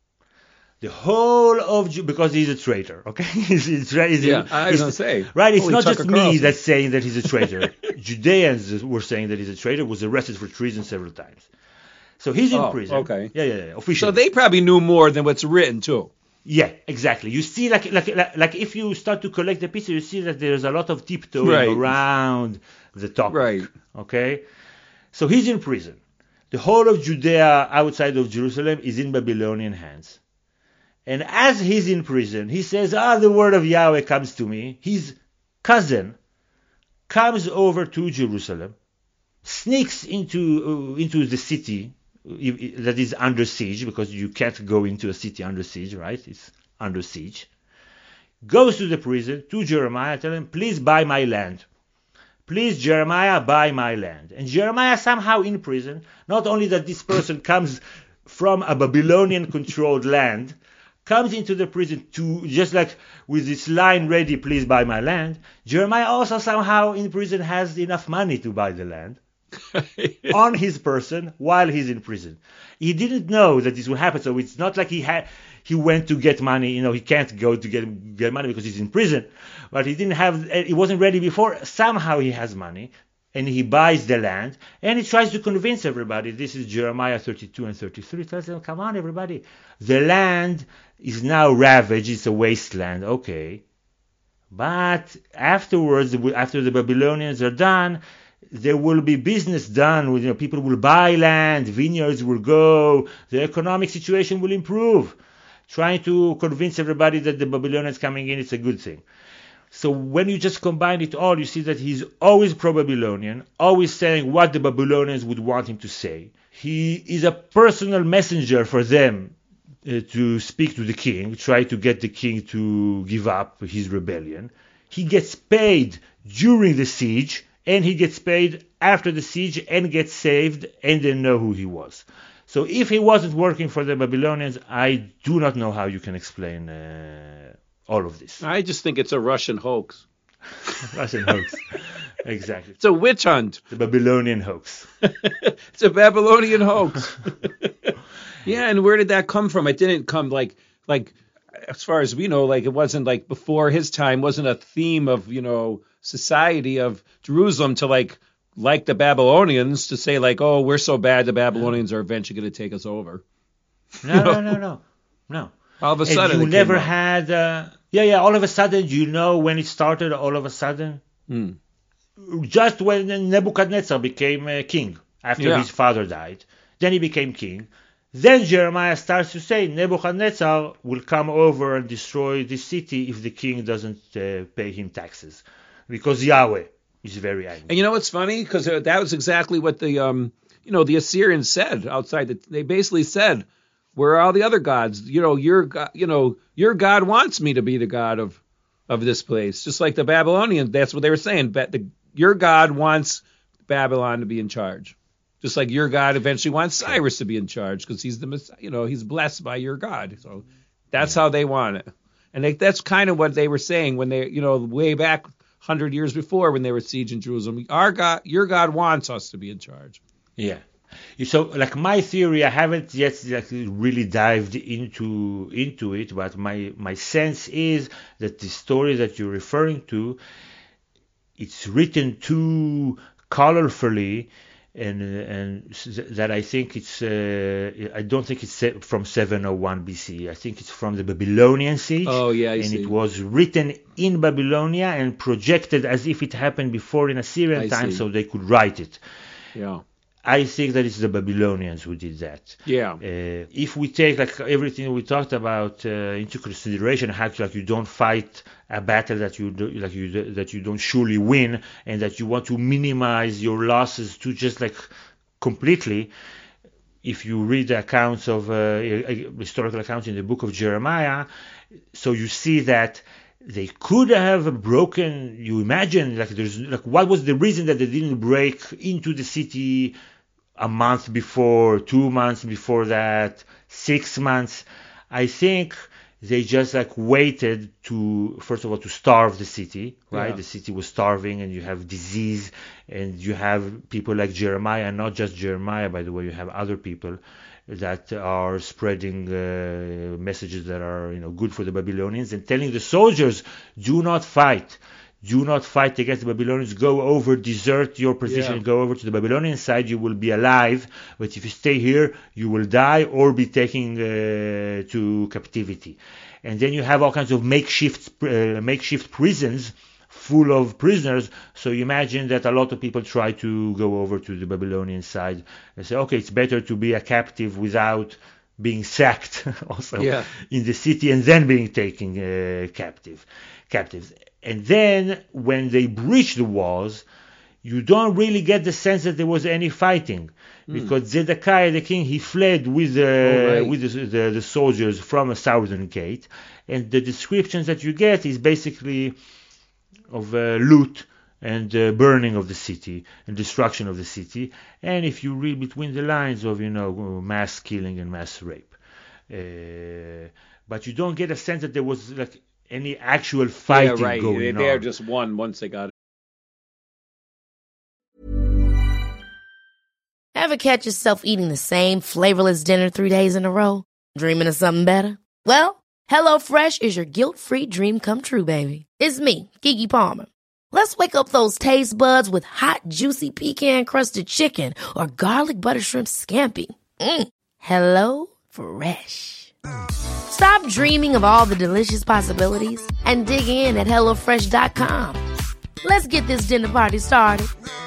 The whole of Ju- because he's a traitor, okay? he's, he's, he's, Yeah, I was he's- gonna say. Right, it's Holy not Tucker just me Carlson. that's saying that he's a traitor. Judeans were saying that he's a traitor, was arrested for treason several times. So he's in Oh, prison. okay. Yeah, yeah, yeah, officially. So they probably knew more than what's written, too. Yeah, exactly. You see, like, like, like, like if you start to collect the pieces, you see that there's a lot of tiptoeing Right. around the topic. Right. Okay? So he's in prison. The whole of Judea outside of Jerusalem is in Babylonian hands. And as he's in prison, he says, ah, the word of Yahweh comes to me. His cousin comes over to Jerusalem, sneaks into uh, into the city that is under siege, because you can't go into a city under siege, right? It's under siege. Goes to the prison, to Jeremiah, tell him, please buy my land. Please, Jeremiah, buy my land. And Jeremiah somehow in prison, not only that this person comes from a Babylonian-controlled land, comes into the prison to, just like with this line ready, please buy my land, Jeremiah also somehow in prison has enough money to buy the land on his person while he's in prison. He didn't know that this would happen, so it's not like he had he went to get money. You know, he can't go to get get money because he's in prison. But he didn't have, he wasn't ready before. Somehow he has money, and he buys the land, and he tries to convince everybody. This is Jeremiah thirty-two and thirty-three. He tells them, come on, everybody. The land is now ravaged. It's a wasteland. Okay. But afterwards, after the Babylonians are done, there will be business done. With, you know, people will buy land, vineyards will go, the economic situation will improve. Trying to convince everybody that the Babylonians coming in, it's a good thing. So when you just combine it all, you see that he's always pro-Babylonian, always saying what the Babylonians would want him to say. He is a personal messenger for them uh, to speak to the king, try to get the king to give up his rebellion. He gets paid during the siege, and he gets paid after the siege and gets saved, and they know who he was. So if he wasn't working for the Babylonians, I do not know how you can explain uh, all of this. I just think it's a Russian hoax. Russian hoax. Exactly. It's a witch hunt. The Babylonian hoax. It's a Babylonian hoax. Yeah, and where did that come from? It didn't come like like as far as we know, like it wasn't like before his time, wasn't a theme of, you know, society of Jerusalem to like like the Babylonians to say like, oh, we're so bad the Babylonians are eventually going to take us over. No, no, no, no, no. All of a And sudden, you it never came up. had, uh, yeah, yeah. All of a sudden, you know when it started. All of a sudden, Hmm. just when Nebuchadnezzar became uh, king after Yeah. his father died, then he became king. Then Jeremiah starts to say Nebuchadnezzar will come over and destroy the city if the king doesn't uh, pay him taxes, because Yahweh is very angry. And you know what's funny? Because that was exactly what the um, you know, the Assyrians said outside. The, they basically said, "Where are all the other gods? You know, your God, you know, your God wants me to be the God of of this place. Just like the Babylonians, that's what they were saying. But the, your God wants Babylon to be in charge. Just like your God eventually wants Cyrus to be in charge because he's the, you know, he's blessed by your God. So that's yeah. how they want it. And they, that's kind of what they were saying when they, you know, way back one hundred years before when they were sieging Jerusalem. Our God, your God wants us to be in charge. Yeah. So, like my theory, I haven't yet like, really dived into into it, but my my sense is that the story that you're referring to, it's written too colorfully. And and that I think it's uh, I don't think it's from seven oh one B C. I think it's from the Babylonian siege. Oh yeah, I and see. It was written in Babylonia and projected as if it happened before in Assyrian I times, see. so they could write it. Yeah. I think that it's the Babylonians who did that. Yeah. Uh, if we take like everything we talked about uh, into consideration, how like you don't fight a battle that you do, like you that you don't surely win, and that you want to minimize your losses to just like completely. If you read the accounts of uh, historical accounts in the book of Jeremiah, so you see that they could have broken. You imagine like there's like what was the reason that they didn't break into the city a month before, two months before that, six months? I think they just like waited to, first of all, to starve the city, right? Yeah. The city was starving, and you have disease, and you have people like Jeremiah, and not just Jeremiah, by the way, you have other people that are spreading uh, messages that are, you know, good for the Babylonians, and telling the soldiers, do not fight. Do not fight against the Babylonians. Go over, desert your position, Yeah. go over to the Babylonian side. You will be alive. But if you stay here, you will die or be taken uh, to captivity. And then you have all kinds of makeshift uh, makeshift prisons full of prisoners. So you imagine that a lot of people try to go over to the Babylonian side and say, okay, it's better to be a captive without being sacked also Yeah. in the city and then being taken uh, captive. Captives. And then when they breach the walls, you don't really get the sense that there was any fighting, mm. because Zedekiah the king, he fled with uh, oh, right. with the, the, the soldiers from a southern gate, and the descriptions that you get is basically of uh, loot and uh, burning of the city and destruction of the city, and if you read between the lines of, you know, mass killing and mass rape, uh, but you don't get a sense that there was like any actual fighting yeah, right. going they, on. They are just won once they got it. Ever catch yourself eating the same flavorless dinner three days in a row? Dreaming of something better? Well, HelloFresh is your guilt-free dream come true, baby. It's me, Keke Palmer. Let's wake up those taste buds with hot, juicy pecan-crusted chicken or garlic butter shrimp scampi. Mm. Hello Fresh. Stop dreaming of all the delicious possibilities and dig in at hello fresh dot com. Let's get this dinner party started.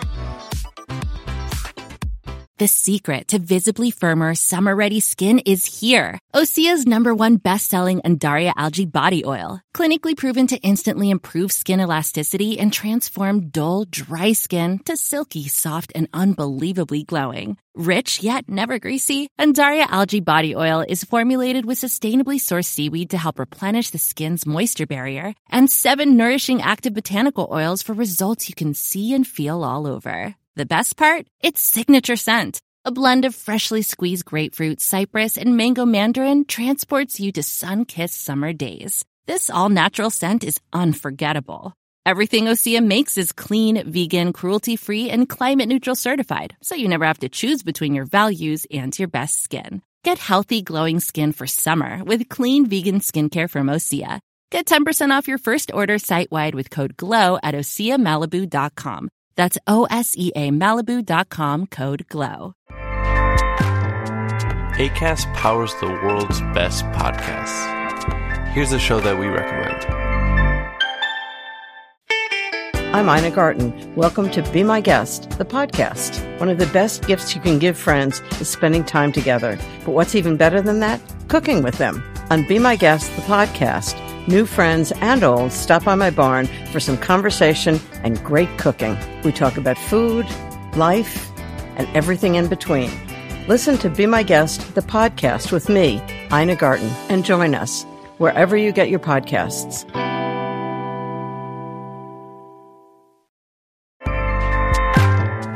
The secret to visibly firmer, summer-ready skin is here. Osea's number one best-selling Undaria Algae Body Oil. Clinically proven to instantly improve skin elasticity and transform dull, dry skin to silky, soft, and unbelievably glowing. Rich yet never greasy, Undaria Algae Body Oil is formulated with sustainably sourced seaweed to help replenish the skin's moisture barrier and seven nourishing active botanical oils for results you can see and feel all over. The best part? It's signature scent. A blend of freshly squeezed grapefruit, cypress, and mango mandarin transports you to sun-kissed summer days. This all-natural scent is unforgettable. Everything Osea makes is clean, vegan, cruelty-free, and climate-neutral certified, so you never have to choose between your values and your best skin. Get healthy, glowing skin for summer with clean, vegan skincare from Osea. Get ten percent off your first order site-wide with code GLOW at osea malibu dot com. That's O S E A Malibu dot com, code GLOW. Acast powers the world's best podcasts. Here's a show that we recommend. I'm Ina Garten. Welcome to Be My Guest, the podcast. One of the best gifts you can give friends is spending time together. But what's even better than that? Cooking with them. On Be My Guest, the podcast, new friends and old stop by my barn for some conversation and great cooking. We talk about food, life, and everything in between. Listen to Be My Guest, the podcast with me, Ina Garten, and join us wherever you get your podcasts.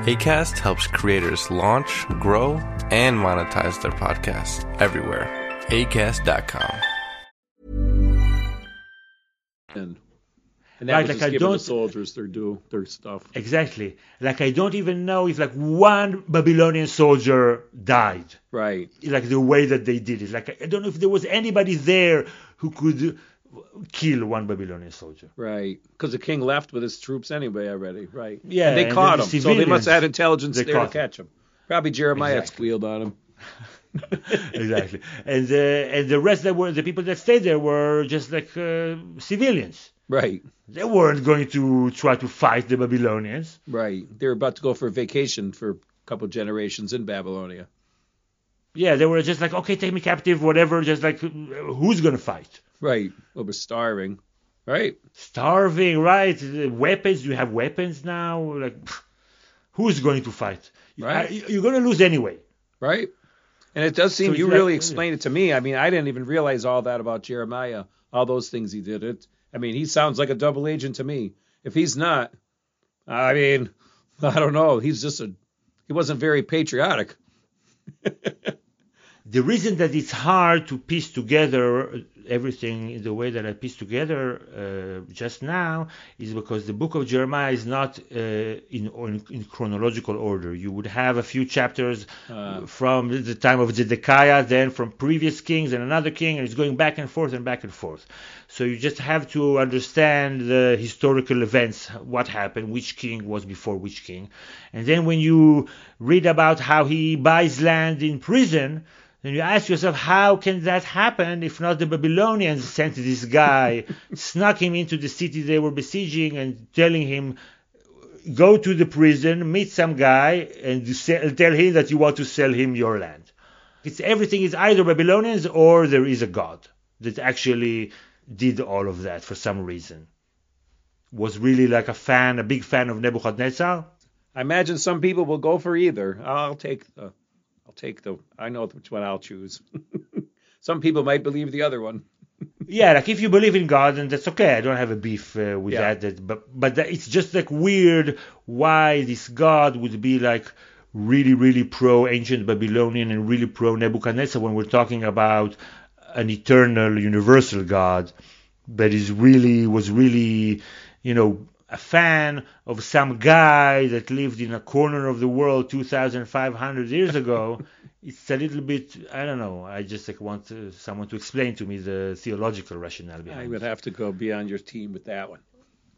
Acast helps creators launch, grow, and monetize their podcasts everywhere. acast dot com. And, and that Right, was like just I giving the don't- soldiers their due, their stuff. Exactly. Like I don't even know if like one Babylonian soldier died. Right. Like the way that they did it. Like I don't know if there was anybody there who could kill one Babylonian soldier. Right. Because the king left with his troops anyway already. Right. Yeah, And they and caught then him. the So they must civilians, have had intelligence they there to caught him. catch him. Probably Jeremiah had Exactly. squealed on him. Exactly. And uh, and the rest that were the people that stayed there were just like uh, civilians. Right. They weren't going to try to fight the Babylonians. Right. They were about to go for a vacation for a couple generations in Babylonia. Yeah, they were just like, okay, take me captive, whatever. Just like, who's gonna fight? Right. Well, we're starving. Right. Starving, right? The weapons. You have weapons now. Like, who's going to fight? Right. I- You're gonna lose anyway. Right. And it does seem So you it's really like- explained it to me. I mean, I didn't even realize all that about Jeremiah, all those things he did. It. I mean, he sounds like a double agent to me. If he's not, I mean, I don't know. He's just a. He wasn't very patriotic. The reason that it's hard to piece together everything in the way that I pieced together uh, just now is because the book of Jeremiah is not uh, in, in, in chronological order. You would have a few chapters uh, from the time of Zedekiah, then from previous kings and another king, and it's going back and forth and back and forth. So you just have to understand the historical events, what happened, which king was before which king. And then when you read about how he buys land in prison, then you ask yourself, how can that happen if not the Babylonians sent this guy, snuck him into the city they were besieging and telling him, go to the prison, meet some guy, and sell, tell him that you want to sell him your land. It's everything is either Babylonians or there is a god that actually did all of that for some reason. Was really like a fan, a big fan of Nebuchadnezzar. I imagine some people will go for either. I'll take the. I'll take the. I know which one I'll choose. Some people might believe the other one. Yeah, like if you believe in God, then that's okay. I don't have a beef uh, with Yeah. that, that. But but that, it's just like weird why this God would be like really really pro ancient Babylonian and really pro Nebuchadnezzar when we're talking about an eternal universal God that is really was really you know a fan of some guy that lived in a corner of the world two thousand five hundred years ago. It's a little bit, I don't know, I just like want to, someone to explain to me the theological rationale behind I it. would have to go be on your team with that one.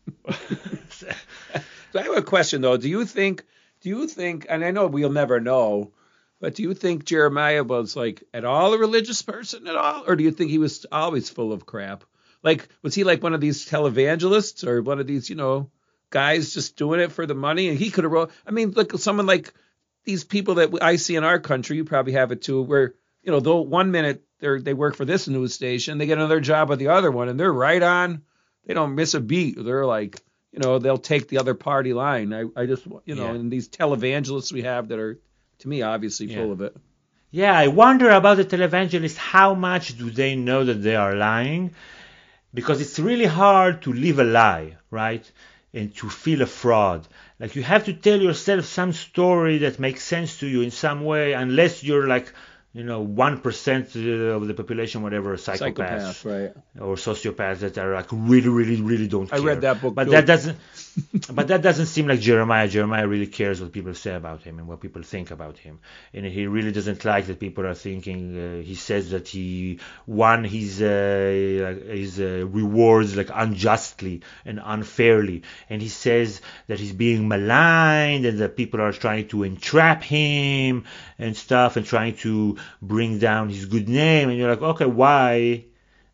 So I have a question though. Do you think? Do you think? And I know we'll never know, but do you think Jeremiah was like at all a religious person at all, or do you think he was always full of crap? Like, was he like one of these televangelists or one of these, you know, guys just doing it for the money? And he could have wrote. I mean, look, someone like these people that I see in our country, you probably have it too, where, you know, though one minute they they work for this news station, they get another job at the other one, and they're right on. They don't miss a beat. They're like, you know, they'll take the other party line. I, I just, you know, Yeah. and these televangelists we have that are, to me, obviously Yeah. full of it. Yeah, I wonder about the televangelists, how much do they know that they are lying? Because it's really hard to live a lie, right? And to feel a fraud. Like you have to tell yourself some story that makes sense to you in some way, unless you're like, you know, one percent of the population, whatever, psychopaths Psychopath, right? or sociopaths that are like really, really, really don't I care. read that book, but too. that doesn't. But that doesn't seem like Jeremiah. Jeremiah really cares what people say about him and what people think about him, and he really doesn't like that people are thinking. Uh, he says that he won his uh, his uh, rewards like unjustly and unfairly, and he says that he's being maligned and that people are trying to entrap him and stuff and trying to bring down his good name. And you're like, okay, why?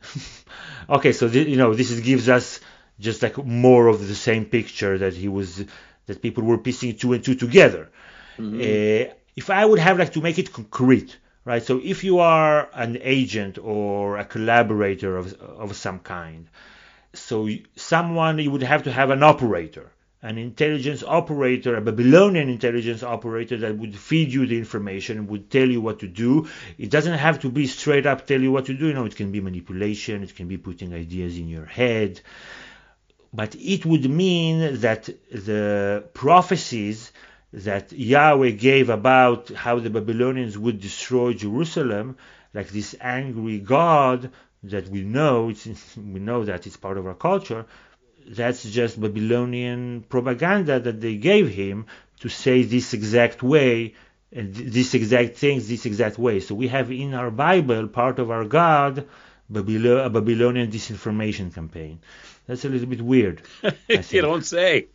Okay, so th- you know this is, gives us just like more of the same picture that he was, that people were piecing two and two together. Mm-hmm. Uh, if I would have like to make it concrete, right? So if you are an agent or a collaborator of of some kind, so someone you would have to have an operator, an intelligence operator, a Babylonian intelligence operator that would feed you the information, would tell you what to do. It doesn't have to be straight up tell you what to do. You know, it can be manipulation. It can be putting ideas in your head. But it would mean that the prophecies that Yahweh gave about how the Babylonians would destroy Jerusalem, like this angry God that we know, it's, we know that it's part of our culture, that's just Babylonian propaganda that they gave him to say this exact way, and this exact things, this exact way. So we have in our Bible, part of our God, Babylo- a Babylonian disinformation campaign. That's a little bit weird. You don't say.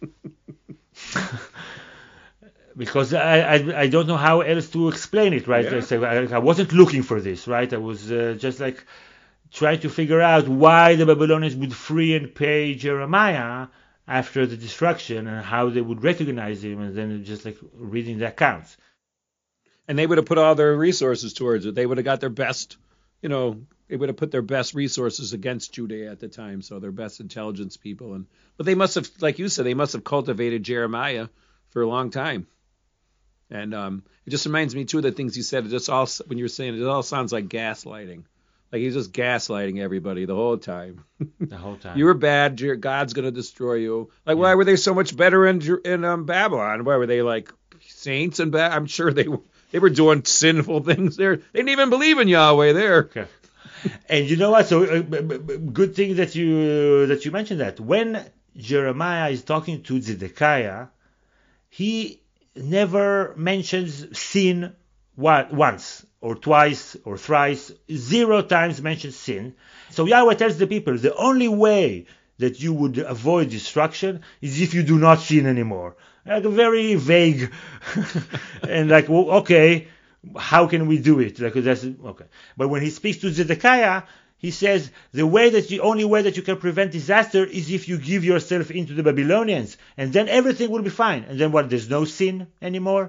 Because I, I I don't know how else to explain it, right? Yeah. So I, I wasn't looking for this, right? I was uh, just like trying to figure out why the Babylonians would free and pay Jeremiah after the destruction and how they would recognize him, and then just like reading the accounts. And they would have put all their resources towards it. They would have got their best, you know, they would have put their best resources against Judea at the time, so their best intelligence people. And but they must have, like you said, they must have cultivated Jeremiah for a long time. And um, it just reminds me, too, of the things you said. It just all, when you were saying it, it all sounds like gaslighting. Like he's just gaslighting everybody the whole time. The whole time. You were bad. God's going to destroy you. Like, yeah. Why were they so much better in in um, Babylon? Why were they like saints and bad? I'm sure they they were doing sinful things there. They didn't even believe in Yahweh there. Okay. And you know what? So uh, b- b- good thing that you uh, that you mentioned that. When Jeremiah is talking to Zedekiah, he never mentions sin once or twice or thrice. Zero times mentions sin. So Yahweh tells the people the only way that you would avoid destruction is if you do not sin anymore. Like very vague. And like, well, okay, how can we do it? Like that's okay. But when he speaks to Zedekiah, he says the way that the only way that you can prevent disaster is if you give yourself into the Babylonians, and then everything will be fine. And then what? There's no sin anymore.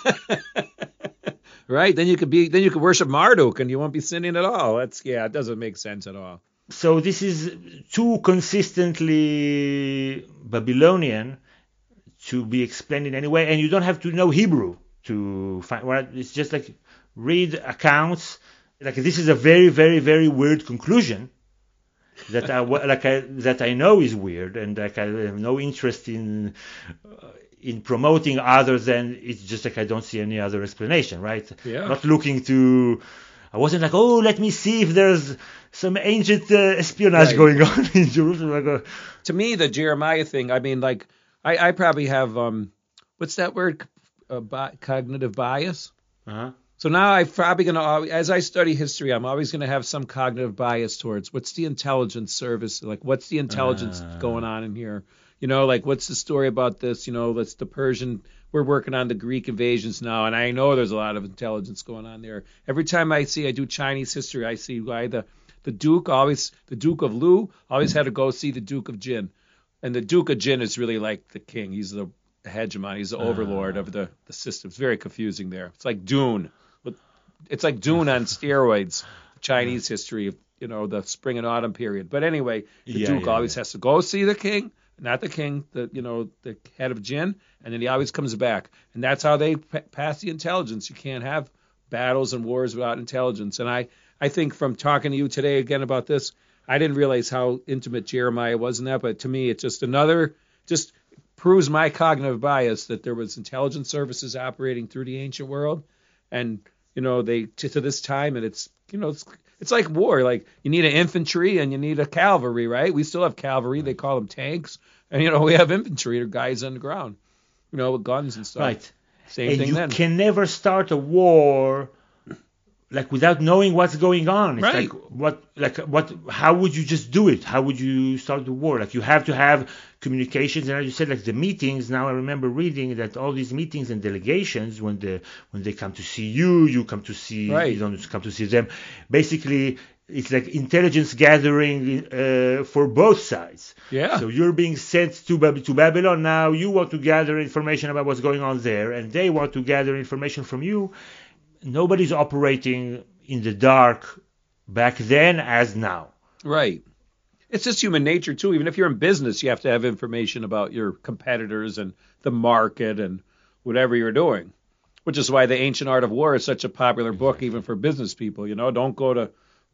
Right? Then you could be then you could worship Marduk and you won't be sinning at all. That's yeah, it doesn't make sense at all. So this is too consistently Babylonian to be explained in any way, and you don't have to know Hebrew to find. Well, it's just like read accounts. Like this is a very, very, very weird conclusion that I like I, that I know is weird, and like I have no interest in uh, in promoting other than it's just like I don't see any other explanation, right? Yeah. Not looking to. I wasn't like, oh, let me see if there's some ancient uh, espionage right. going on in Jerusalem. Like, uh, to me, the Jeremiah thing. I mean, like I, I probably have um, what's that word? Uh, bi- cognitive bias. Uh-huh. So now I'm probably going to, as I study history, I'm always going to have some cognitive bias towards what's the intelligence service, like what's the intelligence uh, going on in here? You know, like what's the story about this? You know, that's the Persian, we're working on the Greek invasions now, and I know there's a lot of intelligence going on there. Every time I see, I do Chinese history, I see why the, the Duke always, the Duke of Lu always had to go see the Duke of Jin. And the Duke of Jin is really like the king. He's the hegemon. He's the overlord uh, of the, the system. It's very confusing there. It's like Dune. It's like Dune on steroids, Chinese history of, you know, the spring and autumn period. But anyway, the yeah, Duke yeah, always yeah. has to go see the king, not the king, the you know, the head of Jin, and then he always comes back. And that's how they p- pass the intelligence. You can't have battles and wars without intelligence. And I, I think from talking to you today again about this, I didn't realize how intimate Jeremiah was in that, but to me it's just another, just proves my cognitive bias that there was intelligence services operating through the ancient world, and you know, they to, to this time, and it's, you know, it's it's like war. Like you need an infantry and you need a cavalry, right? We still have cavalry. They call them tanks. And, you know, we have infantry or guys on the ground, you know, with guns and stuff. Right. Same and thing you then. can never start a war like without knowing what's going on. It's right. like what like what how would you just do it? How would you start the war? Like you have to have communications, and as you said, like the meetings. Now I remember reading that all these meetings and delegations, when the when they come to see you, you come to see right. you don't come to see them. Basically, it's like intelligence gathering uh, for both sides. Yeah. So you're being sent to Bab- to Babylon now. You want to gather information about what's going on there, and they want to gather information from you. Nobody's operating in the dark back then as now. Right. It's just human nature, too. Even if you're in business, you have to have information about your competitors and the market and whatever you're doing, which is why The Ancient Art of War is such a popular book, even for business people. You know, don't go to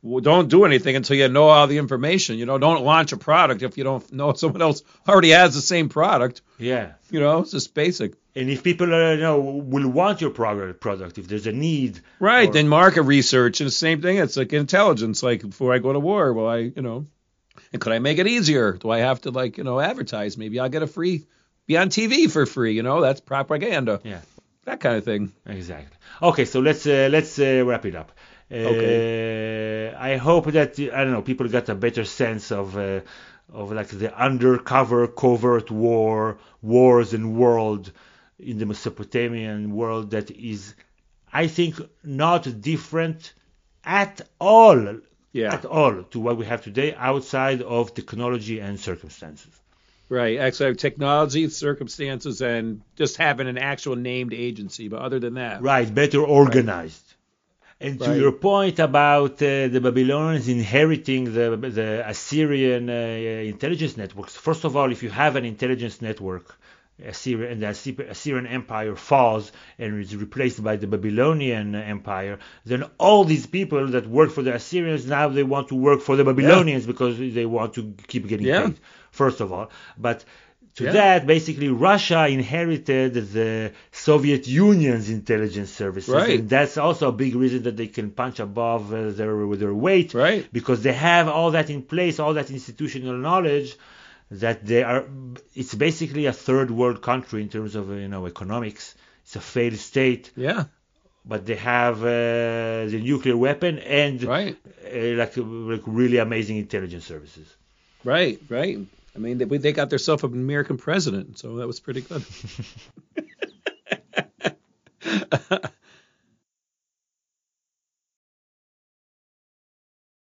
well, don't do anything until you know all the information. You know, don't launch a product if you don't know someone else already has the same product. Yeah. You know, it's just basic. And if people uh, you know will want your product, product, if there's a need, right? Or, then market research and the same thing. It's like intelligence. Like before I go to war, well, I you know, and could I make it easier? Do I have to like you know advertise? Maybe I'll get a free, be on T V for free. You know, that's propaganda. Yeah, that kind of thing. Exactly. Okay, so let's uh, let's uh, wrap it up. Uh, okay. I hope that I don't know people got a better sense of. Uh, of like the undercover covert war wars and world in the Mesopotamian world that is, I think, not different at all, yeah. at all to what we have today outside of technology and circumstances. Right, actually technology, circumstances, and just having an actual named agency. But other than that, right, better organized. Right. And to right. your point about uh, the Babylonians inheriting the the Assyrian uh, intelligence networks, first of all, if you have an intelligence network, Assyria, and the Assyrian Empire falls and is replaced by the Babylonian Empire, then all these people that work for the Assyrians, now they want to work for the Babylonians yeah. because they want to keep getting yeah. paid, first of all. But to yeah. that, basically, Russia inherited the Soviet Union's intelligence services. Right. And that's also a big reason that they can punch above uh, their, their weight. Right. Because they have all that in place, all that institutional knowledge, that they are, it's basically a third world country in terms of, you know, economics. It's a failed state. Yeah. But they have uh, the nuclear weapon and right. uh, like, like really amazing intelligence services. Right, right. I mean, they, they got themselves an American president, so that was pretty good.